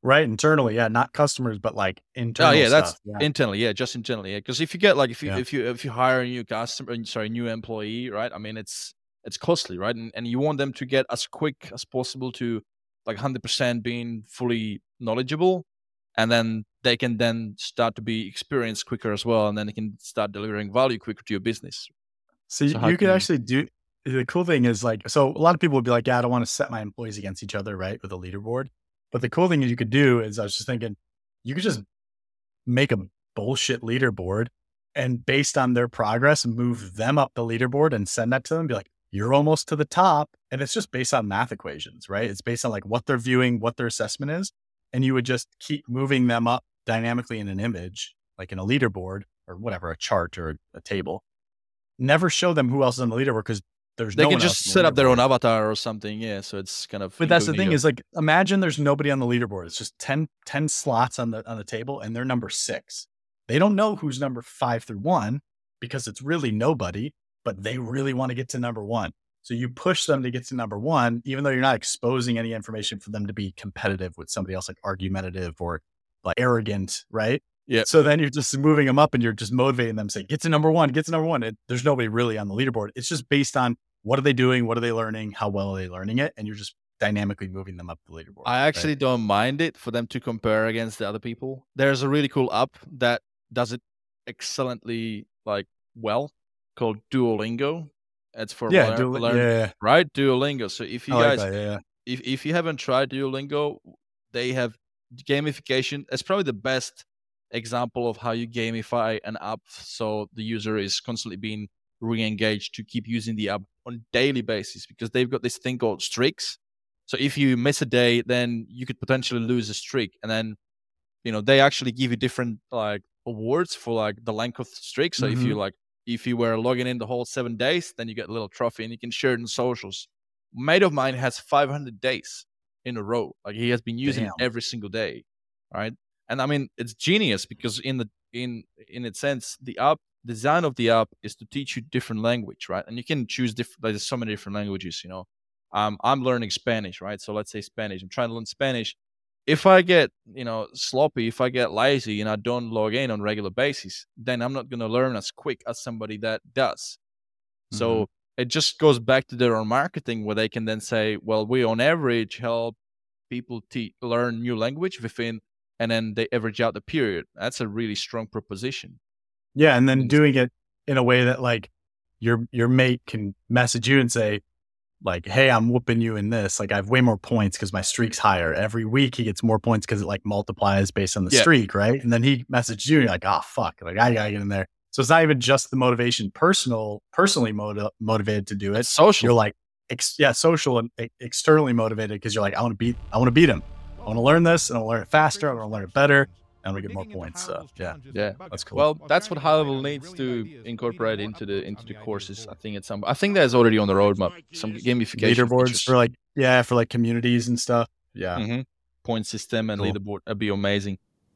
Right, internally, yeah, not customers, but like Oh internal yeah, stuff. that's Yeah. internally, yeah, just internally, yeah. Because if you get like if you Yeah. if you if you hire a new customer, uh, sorry, new employee, right? I mean, it's it's costly, right? And and you want them to get as quick as possible to like one hundred percent being fully knowledgeable, and then they can then start to be experienced quicker as well, and then they can start delivering value quicker to your business. So So you, how you can could you? actually do the cool thing is like, so a lot of people would be like, yeah, I don't want to set my employees against each other, right? With a leaderboard. But the cool thing is you could do is I was just thinking, you could just make a bullshit leaderboard and based on their progress, move them up the leaderboard and send that to them. Be like, you're almost to the top. And it's just based on math equations, right? It's based on like what they're viewing, what their assessment is. And you would just keep moving them up dynamically in an image, like in a leaderboard or whatever, a chart or a table. Never show them who else is on the leaderboard because there's They no can one else just on the set up their own leaderboard. avatar or something, yeah. So it's kind of. But that's the thing incognito. is like, imagine there's nobody on the leaderboard. It's just ten, ten slots on the on the table, and they're number six. They don't know who's number five through one because it's really nobody, but they really want to get to number one. So you push them to get to number one, even though you're not exposing any information for them to be competitive with somebody else, like argumentative or like arrogant, right? Yeah. So then you're just moving them up and you're just motivating them, say, get to number one, get to number one. It, there's nobody really on the leaderboard. It's just based on what are they doing? What are they learning? How well are they learning it? And you're just dynamically moving them up the leaderboard. I actually right? don't mind it for them to compare against the other people. There's a really cool app that does it excellently, like well, called Duolingo. It's for Yeah, learn, Duoli- learn yeah. right? Duolingo. So if you I like guys, that, yeah. if if you haven't tried Duolingo, they have gamification. It's probably the best example of how you gamify an app so the user is constantly being re-engaged to keep using the app on daily basis, because they've got this thing called streaks. So if you miss a day, then you could potentially lose a streak, and then you know they actually give you different like awards for like the length of the streak. So mm-hmm. if you like if you were logging in the whole seven days, then you get a little trophy and you can share it in socials. A mate of mine has five hundred days in a row. Like he has been using Damn. it every single day, right? And I mean, it's genius because in the in in its sense, the app design of the app is to teach you different language, right? And you can choose different. Like, there's so many different languages, you know. Um, I'm learning Spanish, right? So let's say Spanish. I'm trying to learn Spanish. If I get, you know, sloppy, if I get lazy and I don't log in on a regular basis, then I'm not going to learn as quick as somebody that does. Mm-hmm. So it just goes back to their own marketing, where they can then say, well, we on average help people te- learn new language within, and then they average out the period. That's a really strong proposition. Yeah, and then and doing it in a way that like your your mate can message you and say, like, hey, I'm whooping you in this. Like, I have way more points because my streak's higher. Every week he gets more points because it like multiplies based on the yeah. streak, right? And then he messaged you and you're like, oh, fuck. Like, I gotta get in there. So it's not even just the motivation, personal, personally motiv- motivated to do it. It's social. You're like, ex- yeah, social and e- externally motivated because you're like, I want to beat, I want to beat him. I want to learn this and I want to learn it faster. I want to learn it better. And we get more points. So yeah, yeah, that's cool. Well, that's what high level needs to incorporate into the into the courses. I think it's some. I think there's already on the roadmap some gamification leaderboards features. for like yeah for like communities and stuff. Yeah, mm-hmm. Point system and cool. Leaderboard would be amazing.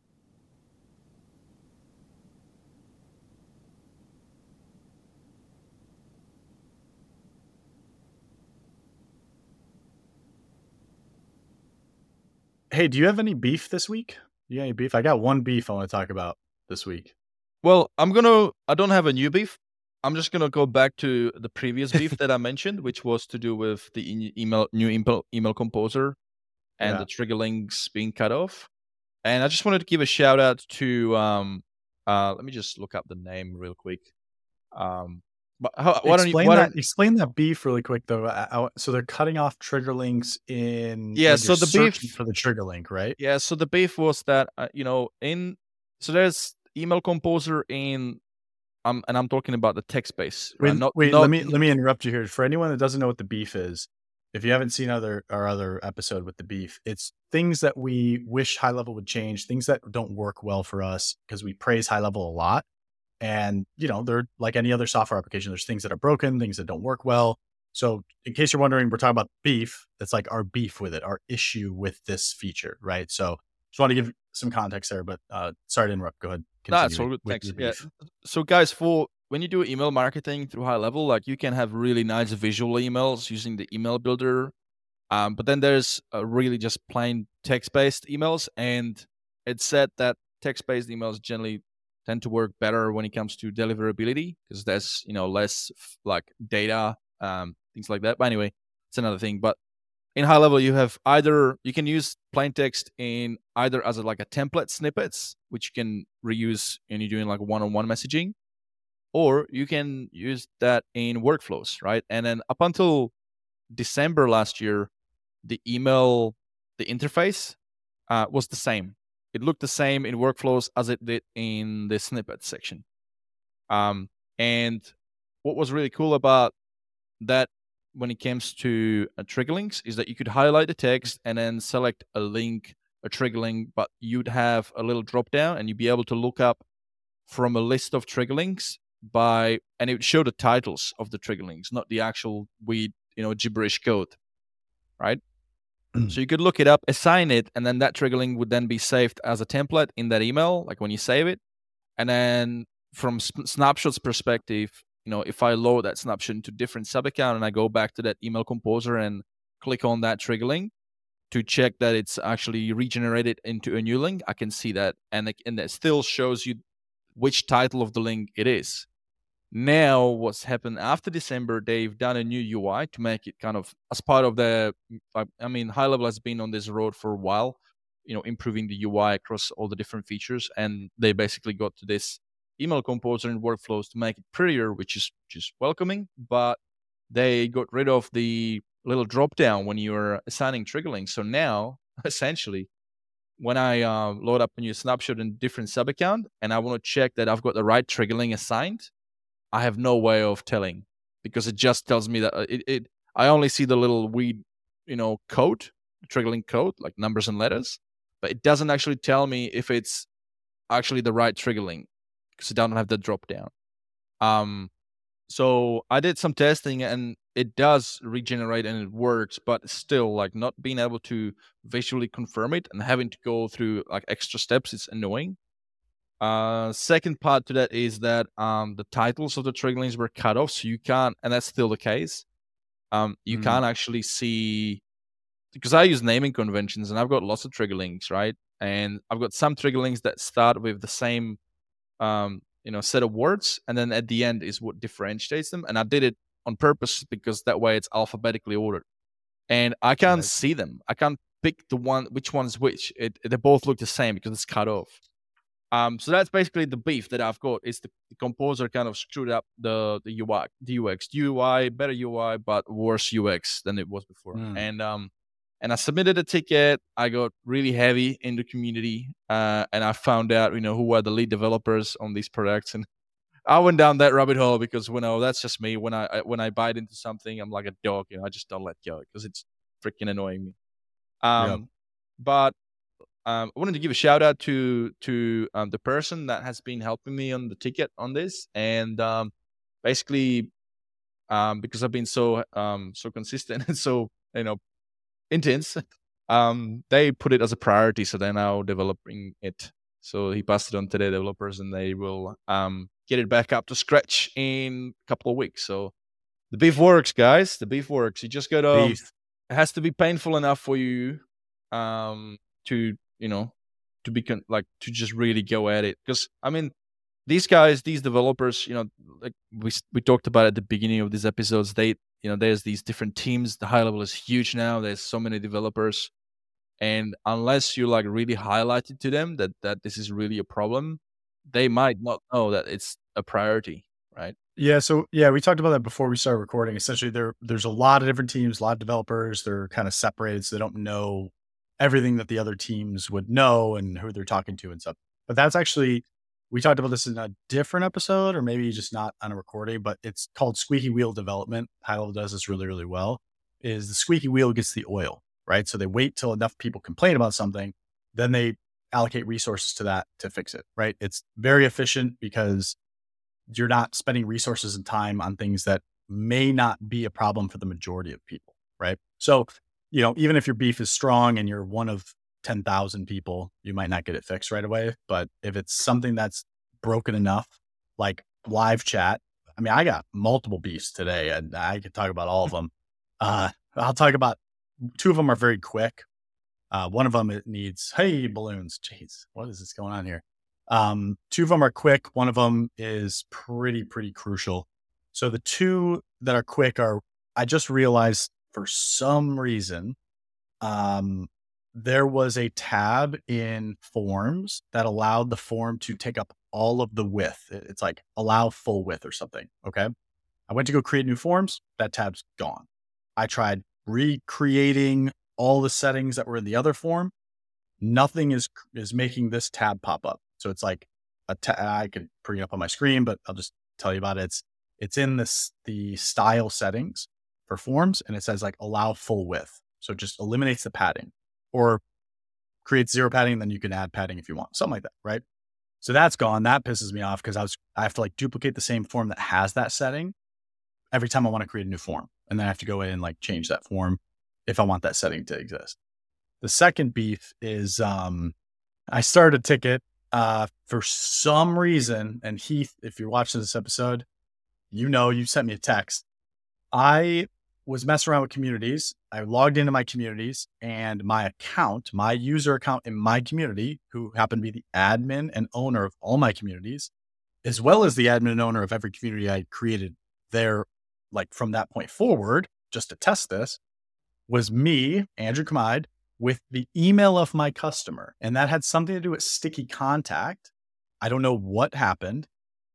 Hey, do you have any beef this week? You got any beef? I got one beef I want to talk about this week. Well, I'm gonna. I don't have a new beef. I'm just gonna go back to the previous beef that I mentioned, which was to do with the e- email new email, email composer and yeah. the trigger links being cut off. And I just wanted to give a shout out to. Um, uh, let me just look up the name real quick. Um, but how, why don't you explain why that? Don't, explain that beef really quick though. I, I, so they're cutting off trigger links in. Yeah. So the beef for the trigger link, right? Yeah. So the beef was that uh, you know in so there's email composer in um and I'm talking about the text base. Wait, right? not, wait not, let me let me interrupt you here. For anyone that doesn't know what the beef is, if you haven't seen other our other episode with the beef, it's things that we wish high level would change, things that don't work well for us because we praise high level a lot. And you know, they're like any other software application. There's things that are broken, things that don't work well. So in case you're wondering, we're talking about beef. That's like our beef with it, our issue with this feature, right? So just want to give some context there, but uh, sorry to interrupt. Go ahead. That's all good. Thanks. Yeah. So guys, for when you do email marketing through high level, like you can have really nice visual emails using the email builder Um, but then there's uh, really just plain text-based emails, and it's said that text-based emails generally tend to work better when it comes to deliverability because there's you know less f- like data, um, things like that. But anyway, it's another thing. But in high level, you have either you can use plain text in either as a, like a template snippets, which you can reuse when you're doing like one-on-one messaging, or you can use that in workflows, right? And then up until December last year, the email, the interface uh, was the same. It looked the same in workflows as it did in the snippets section. Um, and what was really cool about that when it comes to uh, trigger links is that you could highlight the text and then select a link, a trigger link, but you'd have a little drop down and you'd be able to look up from a list of trigger links by, and it would show the titles of the trigger links, not the actual weird, you know, gibberish code, right? So you could look it up, assign it, and then that trigger link would then be saved as a template in that email, like when you save it. And then from sp- snapshots perspective, you know, if I load that snapshot into different sub account and I go back to that email composer and click on that trigger link to check that it's actually regenerated into a new link, I can see that, and it, and it still shows you which title of the link it is. Now, what's happened after December, they've done a new U I to make it kind of as part of the, I mean, High Level has been on this road for a while, you know, improving the U I across all the different features. And they basically got to this email composer and workflows to make it prettier, which is just welcoming. But they got rid of the little drop down when you're assigning trigger links. So now, essentially, when I uh, load up a new snapshot in a different sub account and I want to check that I've got the right trigger link assigned, I have no way of telling because it just tells me that uh, it, it I only see the little weird, you know, code, trigger link code, like numbers and letters, but it doesn't actually tell me if it's actually the right trigger link because it doesn't have the drop down. Um, so I did some testing and it does regenerate and it works, but still, like not being able to visually confirm it and having to go through like extra steps is annoying. Uh, second part to that is that um, the titles of the trigger links were cut off, so you can't, and that's still the case. Um, you mm. can't actually see, because I use naming conventions, and I've got lots of trigger links, right? And I've got some trigger links that start with the same, um, you know, set of words, and then at the end is what differentiates them. And I did it on purpose because that way it's alphabetically ordered, and I can't right. see them. I can't pick the one which one's which. It, they both look the same because it's cut off. Um, so that's basically the beef that I've got. Is the, the composer kind of screwed up the the U I, the U X, U I, better U I, but worse U X than it was before. Mm. And um, and I submitted a ticket. I got really heavy in the community, uh, and I found out, you know, who are the lead developers on these products, and I went down that rabbit hole because, you know, that's just me. When I when I bite into something, I'm like a dog, you know, I just don't let go because it's freaking annoying me. Um, yep. But Um, I wanted to give a shout out to to um, the person that has been helping me on the ticket on this, and um, basically um, because I've been so um, so consistent and so, you know, intense, um, they put it as a priority, so they're now developing it. So he passed it on to their developers, and they will um, get it back up to scratch in a couple of weeks. So the beef works, guys. The beef works. You just gotta. Beef. It has to be painful enough for you um, to. you know, to be con- like to just really go at it. Because I mean, these guys, these developers, you know, like we we talked about at the beginning of these episodes, they, you know, there's these different teams. The High Level is huge now. There's so many developers, and unless you like really highlight it to them that that this is really a problem, they might not know that it's a priority, right? Yeah. So yeah, we talked about that before we started recording. Essentially, there there's a lot of different teams, a lot of developers. They're kind of separated, so they don't know everything that the other teams would know and who they're talking to and stuff. But that's actually, we talked about this in a different episode, or maybe just not on a recording, but it's called squeaky wheel development. High Level does this really, really well. Is the squeaky wheel gets the oil, right? So they wait till enough people complain about something, then they allocate resources to that to fix it, right? It's very efficient because you're not spending resources and time on things that may not be a problem for the majority of people, right? So, you know, even if your beef is strong and you're one of ten thousand people, you might not get it fixed right away. But if it's something that's broken enough, like live chat, I mean, I got multiple beefs today and I could talk about all of them. Uh, I'll talk about two of them are very quick. Uh, one of them, it needs, hey, balloons. Jeez, what is this going on here? Um, two of them are quick. One of them is pretty, pretty crucial. So the two that are quick are, I just realized for some reason, um, there was a tab in forms that allowed the form to take up all of the width. It's like allow full width or something. Okay. I went to go create new forms. That tab's gone. I tried recreating all the settings that were in the other form. Nothing is, is making this tab pop up. So it's like a ta- I could bring it up on my screen, but I'll just tell you about it. It's, it's in this, the style settings for forms. And it says like allow full width. So it just eliminates the padding, or creates zero padding. And then you can add padding if you want, something like that. Right. So that's gone. That pisses me off because I was, I have to like duplicate the same form that has that setting every time I want to create a new form. And then I have to go in and like change that form if I want that setting to exist. The second beef is, um, I started a ticket, uh, for some reason. And Heath, if you're watching this episode, you know, you sent me a text. I was messing around with communities. I logged into my communities, and my account, my user account in my community, who happened to be the admin and owner of all my communities, as well as the admin and owner of every community I created there, like from that point forward, just to test this, was me, Andrew Kamide, with the email of my customer. And that had something to do with sticky contact. I don't know what happened.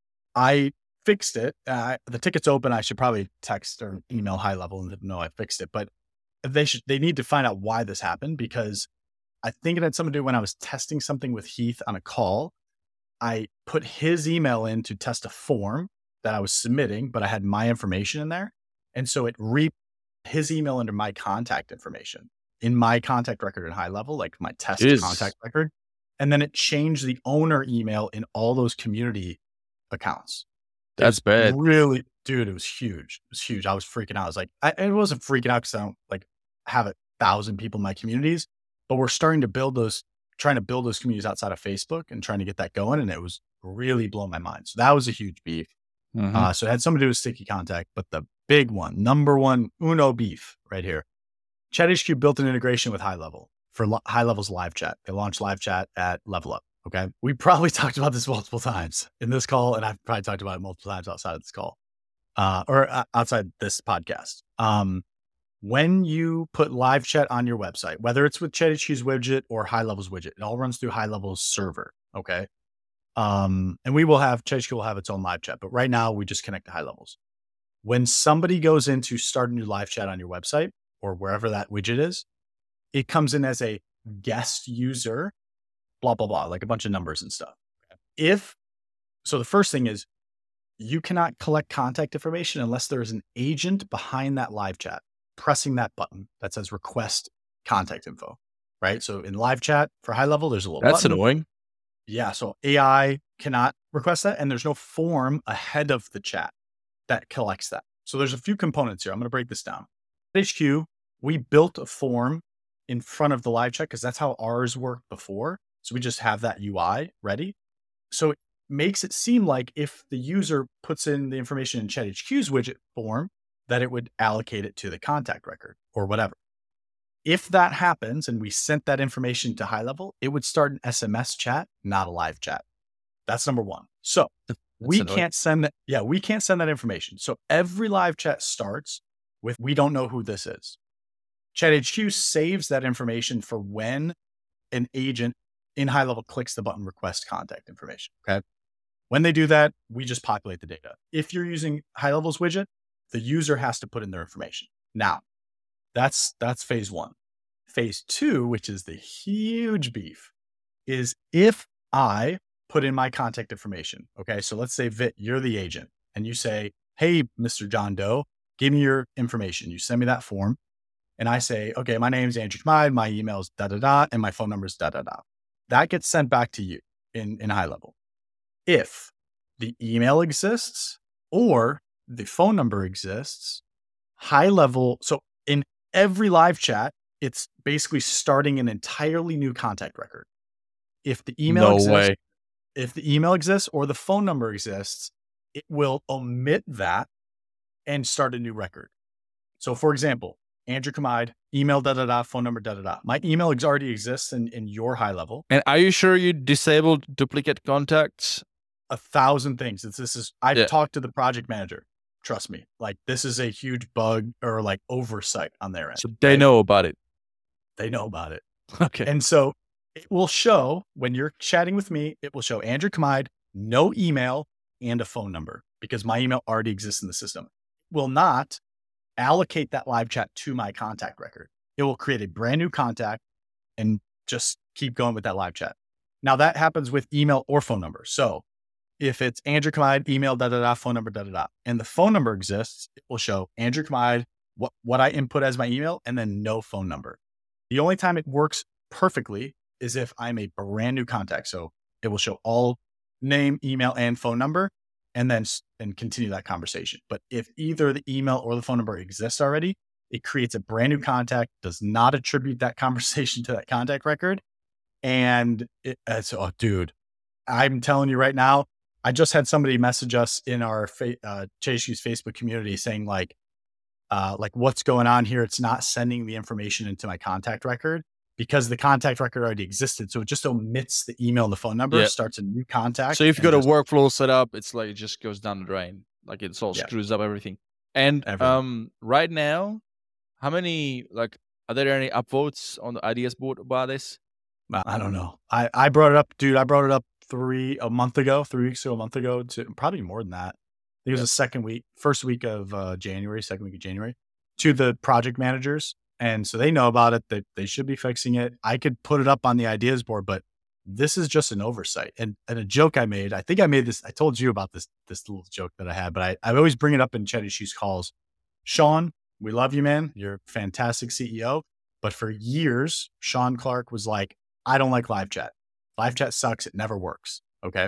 I fixed it. Uh, the ticket's open. I should probably text or email High Level and know I fixed it, but they should, they need to find out why this happened, because I think it had something to do when I was testing something with Heath on a call. I put his email in to test a form that I was submitting, but I had my information in there. And so it re his email under my contact information in my contact record at High Level, like my test Jeez. contact record. And then it changed the owner email in all those community accounts. That's bad. Really, dude, it was huge. It was huge. I was freaking out. I was like, I, I wasn't freaking out because I don't like have a thousand people in my communities, but we're starting to build those, trying to build those communities outside of Facebook and trying to get that going. And it was really blowing my mind. So that was a huge beef. Mm-hmm. Uh, so it had something to do with sticky contact, but the big one, number one, uno beef right here. ChatHQ built an integration with High Level for lo- High Level's live chat. They launched live chat at Level Up. Okay. We probably talked about this multiple times in this call, and I've probably talked about it multiple times outside of this call, uh, or uh, outside this podcast. Um, when you put live chat on your website, whether it's with ChatHQ's widget or High Level's widget, it all runs through High Level's server. Okay. Um, and we will have, ChatHQ will have its own live chat, but right now we just connect to High Levels. When somebody goes in to start a new live chat on your website or wherever that widget is, it comes in as a guest user, blah, blah, blah, like a bunch of numbers and stuff. If, so the first thing is you cannot collect contact information unless there is an agent behind that live chat, pressing that button that says request contact info, right? So in live chat for High Level, there's a little That's button. annoying. Yeah. So A I cannot request that. And there's no form ahead of the chat that collects that. So there's a few components here. I'm going to break this down. At H Q, we built a form in front of the live chat because that's how ours worked before. So we just have that U I ready. So it makes it seem like if the user puts in the information in ChatHQ's widget form, that it would allocate it to the contact record or whatever. If that happens and we sent that information to High Level, it would start an S M S chat, not a live chat. That's number one. So That's we annoying. can't send that. Yeah, we can't send that information. So every live chat starts with, we don't know who this is. ChatHQ saves that information for when an agent in High Level clicks the button request contact information. Okay. When they do that, we just populate the data. If you're using High Level's widget, the user has to put in their information. Now, that's that's phase one. Phase two, which is the huge beef, is if I put in my contact information. Okay. So let's say, Vit, you're the agent and you say, hey, Mister John Doe, give me your information. You send me that form. And I say, okay, my name's Andrew Kamide, my email is da da da, and my phone number is da da da. That gets sent back to you in, in High Level. If the email exists or the phone number exists, High Level, so in every live chat, it's basically starting an entirely new contact record. If the email No exists, way. if the email exists or the phone number exists, it will omit that and start a new record. So for example, Andrew Kamide, email da da da, phone number da da da. My email already exists in, in your high level. And are you sure you disabled duplicate contacts? A thousand things. It's this is I've Yeah. talked to the project manager. Trust me, like this is a huge bug or like oversight on their end. So they right? know about it. They know about it. Okay. And so it will show when you're chatting with me, it will show Andrew Kamide, no email and a phone number because my email already exists in the system. It will not allocate that live chat to my contact record. It will create a brand new contact and just keep going with that live chat. Now that happens with email or phone number. So if it's Andrew Kamide, email, da, da, da, phone number, da, da, da, and the phone number exists, it will show Andrew Kamide, what, what I input as my email, and then no phone number. The only time it works perfectly is if I'm a brand new contact. So it will show all name, email, and phone number, and then and continue that conversation. But if either the email or the phone number exists already, it creates a brand new contact, does not attribute that conversation to that contact record. And it, it's, oh, dude, I'm telling you right now, I just had somebody message us in our fa- uh, Chase Hughes Facebook community saying like, uh, like what's going on here? It's not sending the information into my contact record because the contact record already existed. So it just omits the email and the phone number, Yeah. starts a new contact. So if you and got just- a workflow set up, it's like it just goes down the drain. Like it's all Yeah. screws up everything. And Everything. um, right now, how many like are there any upvotes on the ideas board about this? I don't know. I, I brought it up, dude. I brought it up three, a month ago, three weeks ago, a month ago to probably more than that. I think it was Yeah. the second week, first week of uh, January, second week of January to the project managers. And so they know about it. They, they should be fixing it. I could put it up on the ideas board, but this is just an oversight. And, and a joke I made, I think I made this, I told you about this, this little joke that I had, but I, I always bring it up in Chet Issues calls. Sean, we love you, man. You're a fantastic C E O. But for years, Sean Clark was like, I don't like live chat. Live chat sucks. It never works. Okay.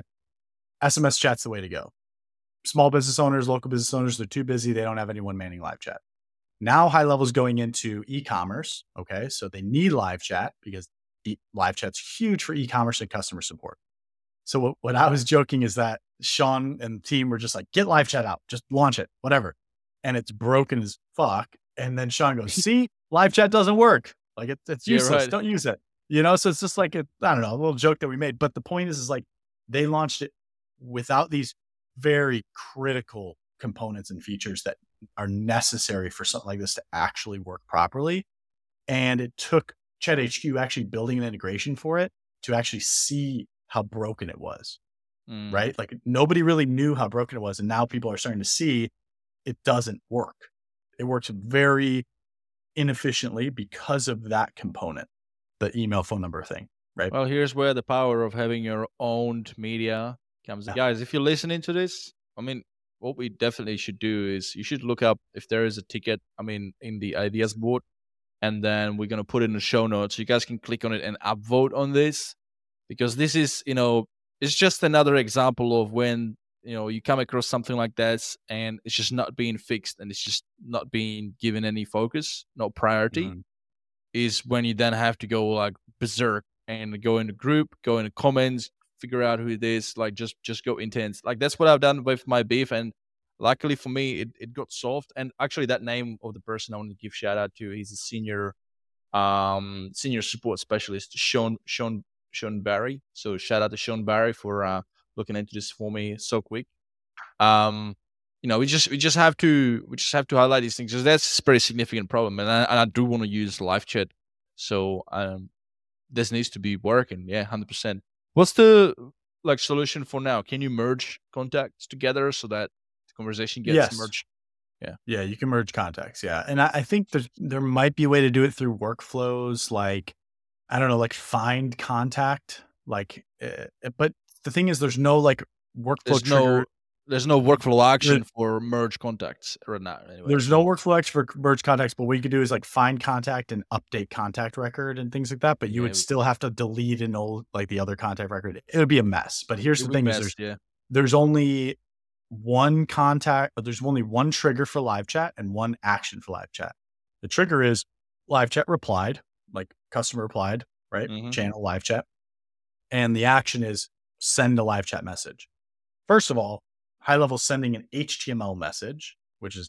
S M S chat's the way to go. Small business owners, local business owners, they're too busy. They don't have anyone manning live chat. Now high level is going into e-commerce. Okay. So they need live chat because e- live chat's huge for e-commerce and customer support. So what, what I was joking is that Sean and the team were just like, get live chat out, just launch it, whatever. And it's broken as fuck. And then Sean goes, see, live chat doesn't work. Like it, it's Yeah, useless. right. Don't use it. You know, so it's just like, a, I don't know, a little joke that we made. But the point is, is like they launched it without these very critical components and features that are necessary for something like this to actually work properly. And it took Chet H Q actually building an integration for it to actually see how broken it was, Mm. right? Like nobody really knew how broken it was. And now people are starting to see it doesn't work. It works very inefficiently because of that component, the email phone number thing, right? Well, here's where the power of having your own media comes. Yeah. Guys, if you're listening to this, I mean, what we definitely should do is you should look up if there is a ticket, I mean, in the ideas board, and then we're going to put it in the show notes. So you guys can click on it and upvote on this, because this is, you know, it's just another example of when, you know, you come across something like this and it's just not being fixed and it's just not being given any focus, no priority, Mhm. is when you then have to go like berserk and go in the group, go in the comments, figure out who it is, like just just go intense. Like that's what I've done with my beef, and luckily for me, it, it got solved. And actually, that name of the person I want to give shout out to, he's a senior um senior support specialist, Sean Sean Sean Barry. So shout out to Sean Barry for uh, looking into this for me so quick. Um, you know, we just we just have to we just have to highlight these things because that's a pretty significant problem, and I, and I do want to use live chat. So um, this needs to be working. Yeah, one hundred percent. What's the like solution for now? Can you merge contacts together so that the conversation gets Yes. merged? Yeah, you can merge contacts. Yeah. And I, I think there's, there might be a way to do it through workflows like, I don't know, like find contact. Like, uh, but the thing is, there's no like workflow There's trigger. no there's no workflow action for merge contacts right now. Anyway, There's no workflow X for merge contacts, but what you could do is like find contact and update contact record and things like that. But you Yeah, would we- still have to delete an old, like the other contact record. It would be a mess. But here's It the would thing: be is best, there's yeah. there's only one contact, but there's only one trigger for live chat and one action for live chat. The trigger is live chat replied, like customer replied, right? Mhm. Channel live chat. And the action is send a live chat message. First of all, high level sending an H T M L message, which is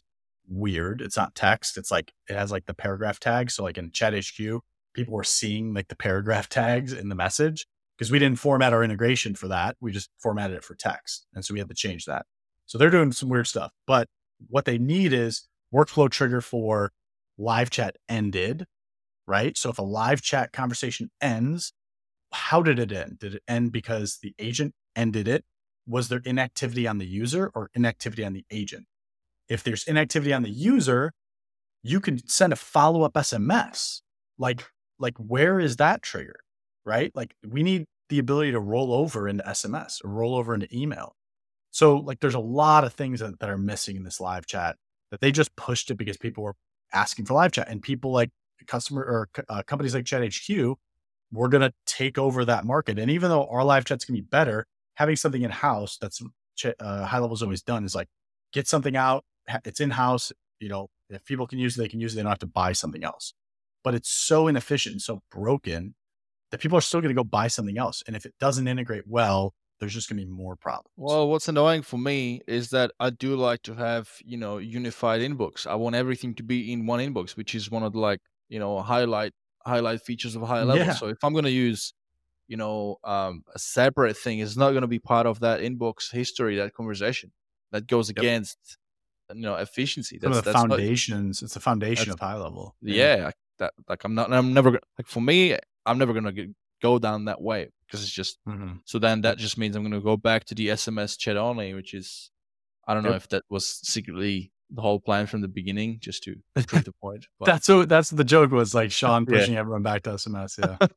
weird. It's not text. It's like, it has like the paragraph tag. So like in Chat H Q, people were seeing like the paragraph tags in the message because we didn't format our integration for that. We just formatted it for text. And so we had to change that. So they're doing some weird stuff, but what they need is workflow trigger for live chat ended, right? So if a live chat conversation ends, how did it end? Did it end because the agent ended it? Was there inactivity on the user or inactivity on the agent? If there's inactivity on the user, you could send a follow-up S M S. Like, like where is that trigger, right? Like we need the ability to roll over into S M S or roll over into email. So like there's a lot of things that, that are missing in this live chat that they just pushed it because people were asking for live chat, and people like customer or uh, companies like Chat H Q, we're going to take over that market. And even though our live chat's going to be better, having something in-house that's uh, High Level's always done is like get something out. It's in-house. You know, if people can use it, they can use it. They don't have to buy something else. But it's so inefficient and so broken that people are still going to go buy something else. And if it doesn't integrate well, there's just going to be more problems. Well, what's annoying for me is that I do like to have, you know, unified inbox. I want everything to be in one inbox, which is one of the like, you know, highlight highlight features of High Level. Yeah. So if I'm going to use, you know, um, a separate thing, it's not going to be part of that inbox history, that conversation that goes Yep. against, you know, efficiency. Some That's of the that's foundations. Not, it's the foundation of High Level. Yeah. yeah that like I'm not, I'm never like for me, I'm never going to go down that way because it's just, mm-hmm. so then that just means I'm going to go back to the S M S chat only, which is, I don't know yep. if that was secretly the whole plan from the beginning, just to prove the point. But. That's what, that's the joke was like Sean pushing yeah. everyone back to S M S. Yeah.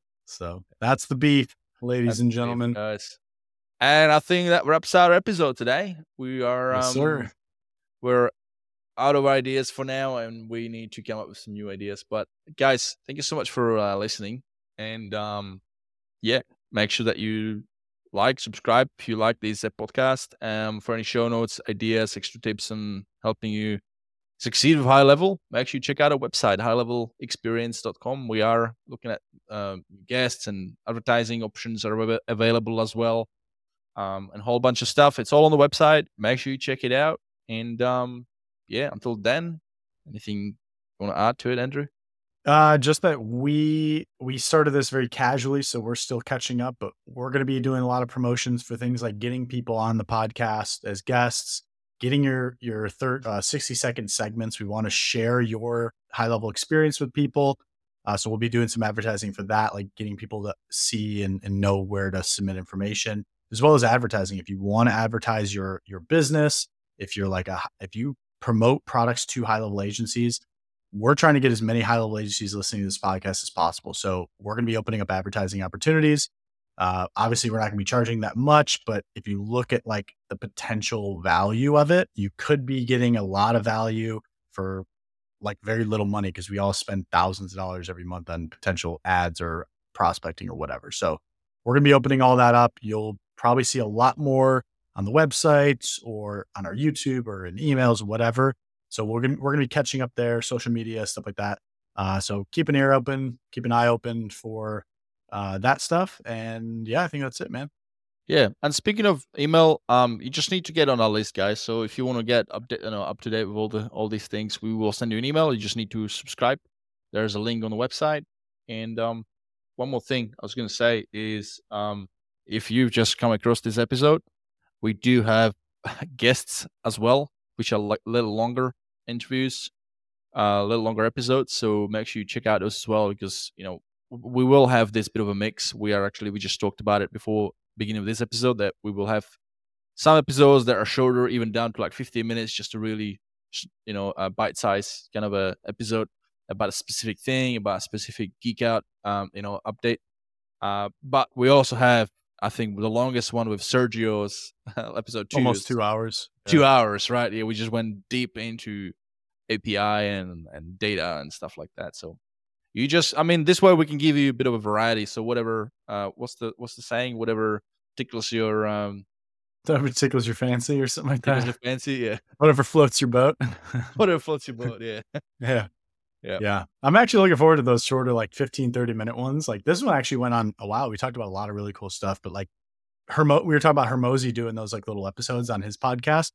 So that's the beef, ladies that's and gentlemen. Beef, guys. And I think that wraps our episode today. We are, yes, um, sir. we're out of ideas for now, and we need to come up with some new ideas. But guys, thank you so much for uh, listening. And um, yeah, make sure that you like, subscribe if you like this podcast. Um, for any show notes, ideas, extra tips, and helping you succeed with High Level, make sure you check out our website, high level experience dot com. We are looking at uh, guests and advertising options are av- available as well, um, and a whole bunch of stuff. It's all on the website. Make sure you check it out. And um, yeah, until then, anything you want to add to it, Andrew? Uh, just that we we started this very casually, so we're still catching up, but we're going to be doing a lot of promotions for things like getting people on the podcast as guests, getting your your third uh, sixty second segments. We want to share your high level experience with people, uh, so we'll be doing some advertising for that, like getting people to see and, and know where to submit information, as well as advertising. If you want to advertise your your business, if you're like a if you promote products to high level agencies. We're trying to get as many high-level agencies listening to this podcast as possible. So we're going to be opening up advertising opportunities. Uh, obviously, we're not going to be charging that much, but if you look at like the potential value of it, you could be getting a lot of value for like very little money because we all spend thousands of dollars every month on potential ads or prospecting or whatever. So we're going to be opening all that up. You'll probably see a lot more on the website or on our YouTube or in emails, whatever. So we're gonna we're gonna be catching up there, social media, stuff like that. Uh, so keep an ear open, keep an eye open for uh, that stuff. And yeah, I think that's it, man. Yeah. And speaking of email, um, you just need to get on our list, guys. So if you want to get update, you know, up to date with all the all these things, we will send you an email. You just need to subscribe. There's a link on the website. And um, one more thing I was gonna say is um, if you've just come across this episode, we do have guests as well, which are like a little longer interviews, uh, a little longer episodes. So make sure you check out those as well, because, you know, we will have this bit of a mix. We are actually, we just talked about it before beginning of this episode, that we will have some episodes that are shorter, even down to like fifteen minutes, just to really, you know, a bite-size kind of a episode about a specific thing, about a specific geek out, um, you know, update. Uh, but we also have, I think, the longest one with Sergio's episode two. Almost two hours. Two yeah. hours, right? Yeah, we just went deep into A P I and, and data and stuff like that. So you just, I mean, this way we can give you a bit of a variety. So whatever, uh, what's the what's the saying? Whatever tickles your um, whatever tickles your fancy or something like that. Tickles your fancy, yeah. Whatever floats your boat. Whatever floats your boat, yeah. yeah. Yeah. Yeah. I'm actually looking forward to those shorter, like fifteen, thirty minute ones. Like this one actually went on a while. We talked about a lot of really cool stuff, but like Hermo, we were talking about Hermosi doing those like little episodes on his podcast.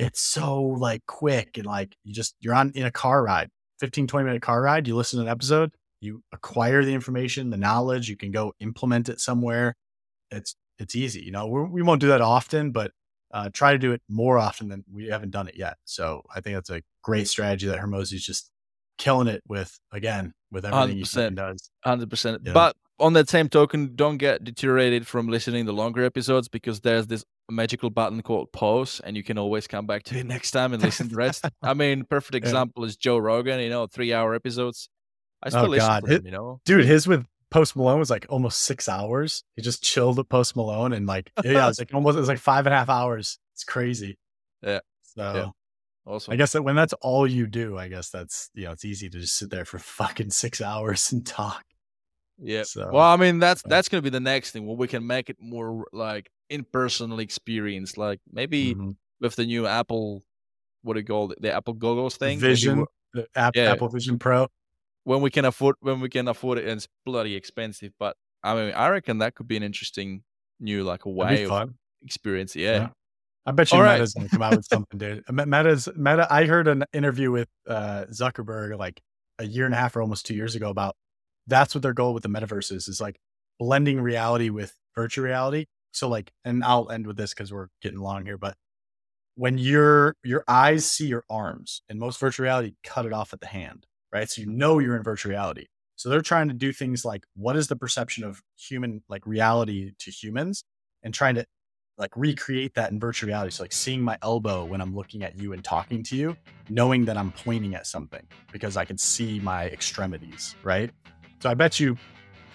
it's so like quick and like you just, you're on in a car ride, fifteen, twenty minute car ride. You listen to an episode, you acquire the information, the knowledge, you can go implement it somewhere. It's, it's easy. You know, we're, we won't do that often, but uh, try to do it more often than we haven't done it yet. So I think that's a great strategy that Hormozi is just killing it with, again, with everything he does. one hundred percent. Yeah. But on that same token, don't get deteriorated from listening to longer episodes, because there's this magical button called pause, and you can always come back to it next time and listen to the rest. I mean, perfect example yeah. is Joe Rogan, you know, three hour episodes. I still oh, listen God. to him, His, you know. Dude, his with Post Malone was like almost six hours. He just chilled with Post Malone and like, yeah, it's like almost, it was like five and a half hours. It's crazy. Yeah. So yeah. Awesome. I guess that when that's all you do, I guess that's, you know, it's easy to just sit there for fucking six hours and talk. Yeah. So, well, I mean, that's, that's going to be the next thing where we can make it more like in-personal experience. Like maybe mm-hmm. with the new Apple, what do you call it? The Apple goggles thing. Vision, the app, yeah. Apple Vision Pro. When we can afford, when we can afford it, and it's bloody expensive. But I mean, I reckon that could be an interesting new, like a way of fun. experience. Yeah. yeah. I bet you All Meta's right. going to come out with something, dude. Meta's Meta. I heard an interview with uh, Zuckerberg like a year and a half or almost two years ago about that's what their goal with the metaverse is, is like blending reality with virtual reality. So like, and I'll end with this because we're getting long here, but when your your eyes see your arms, and most virtual reality cut it off at the hand, right? So you know you're in virtual reality. So they're trying to do things like, what is the perception of human, like reality to humans, and trying to like recreate that in virtual reality. So like seeing my elbow when I'm looking at you and talking to you, knowing that I'm pointing at something because I can see my extremities, right? So I bet you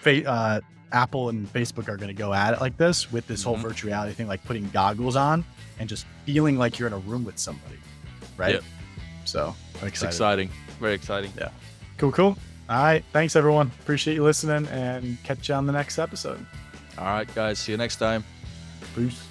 uh, Apple and Facebook are going to go at it like this with this mm-hmm. whole virtual reality thing, like putting goggles on and just feeling like you're in a room with somebody, right? Yep. So I'm excited. It's exciting. Very exciting. Yeah. Cool, cool. All right. Thanks, everyone. Appreciate you listening, and catch you on the next episode. All right, guys. See you next time. Peace.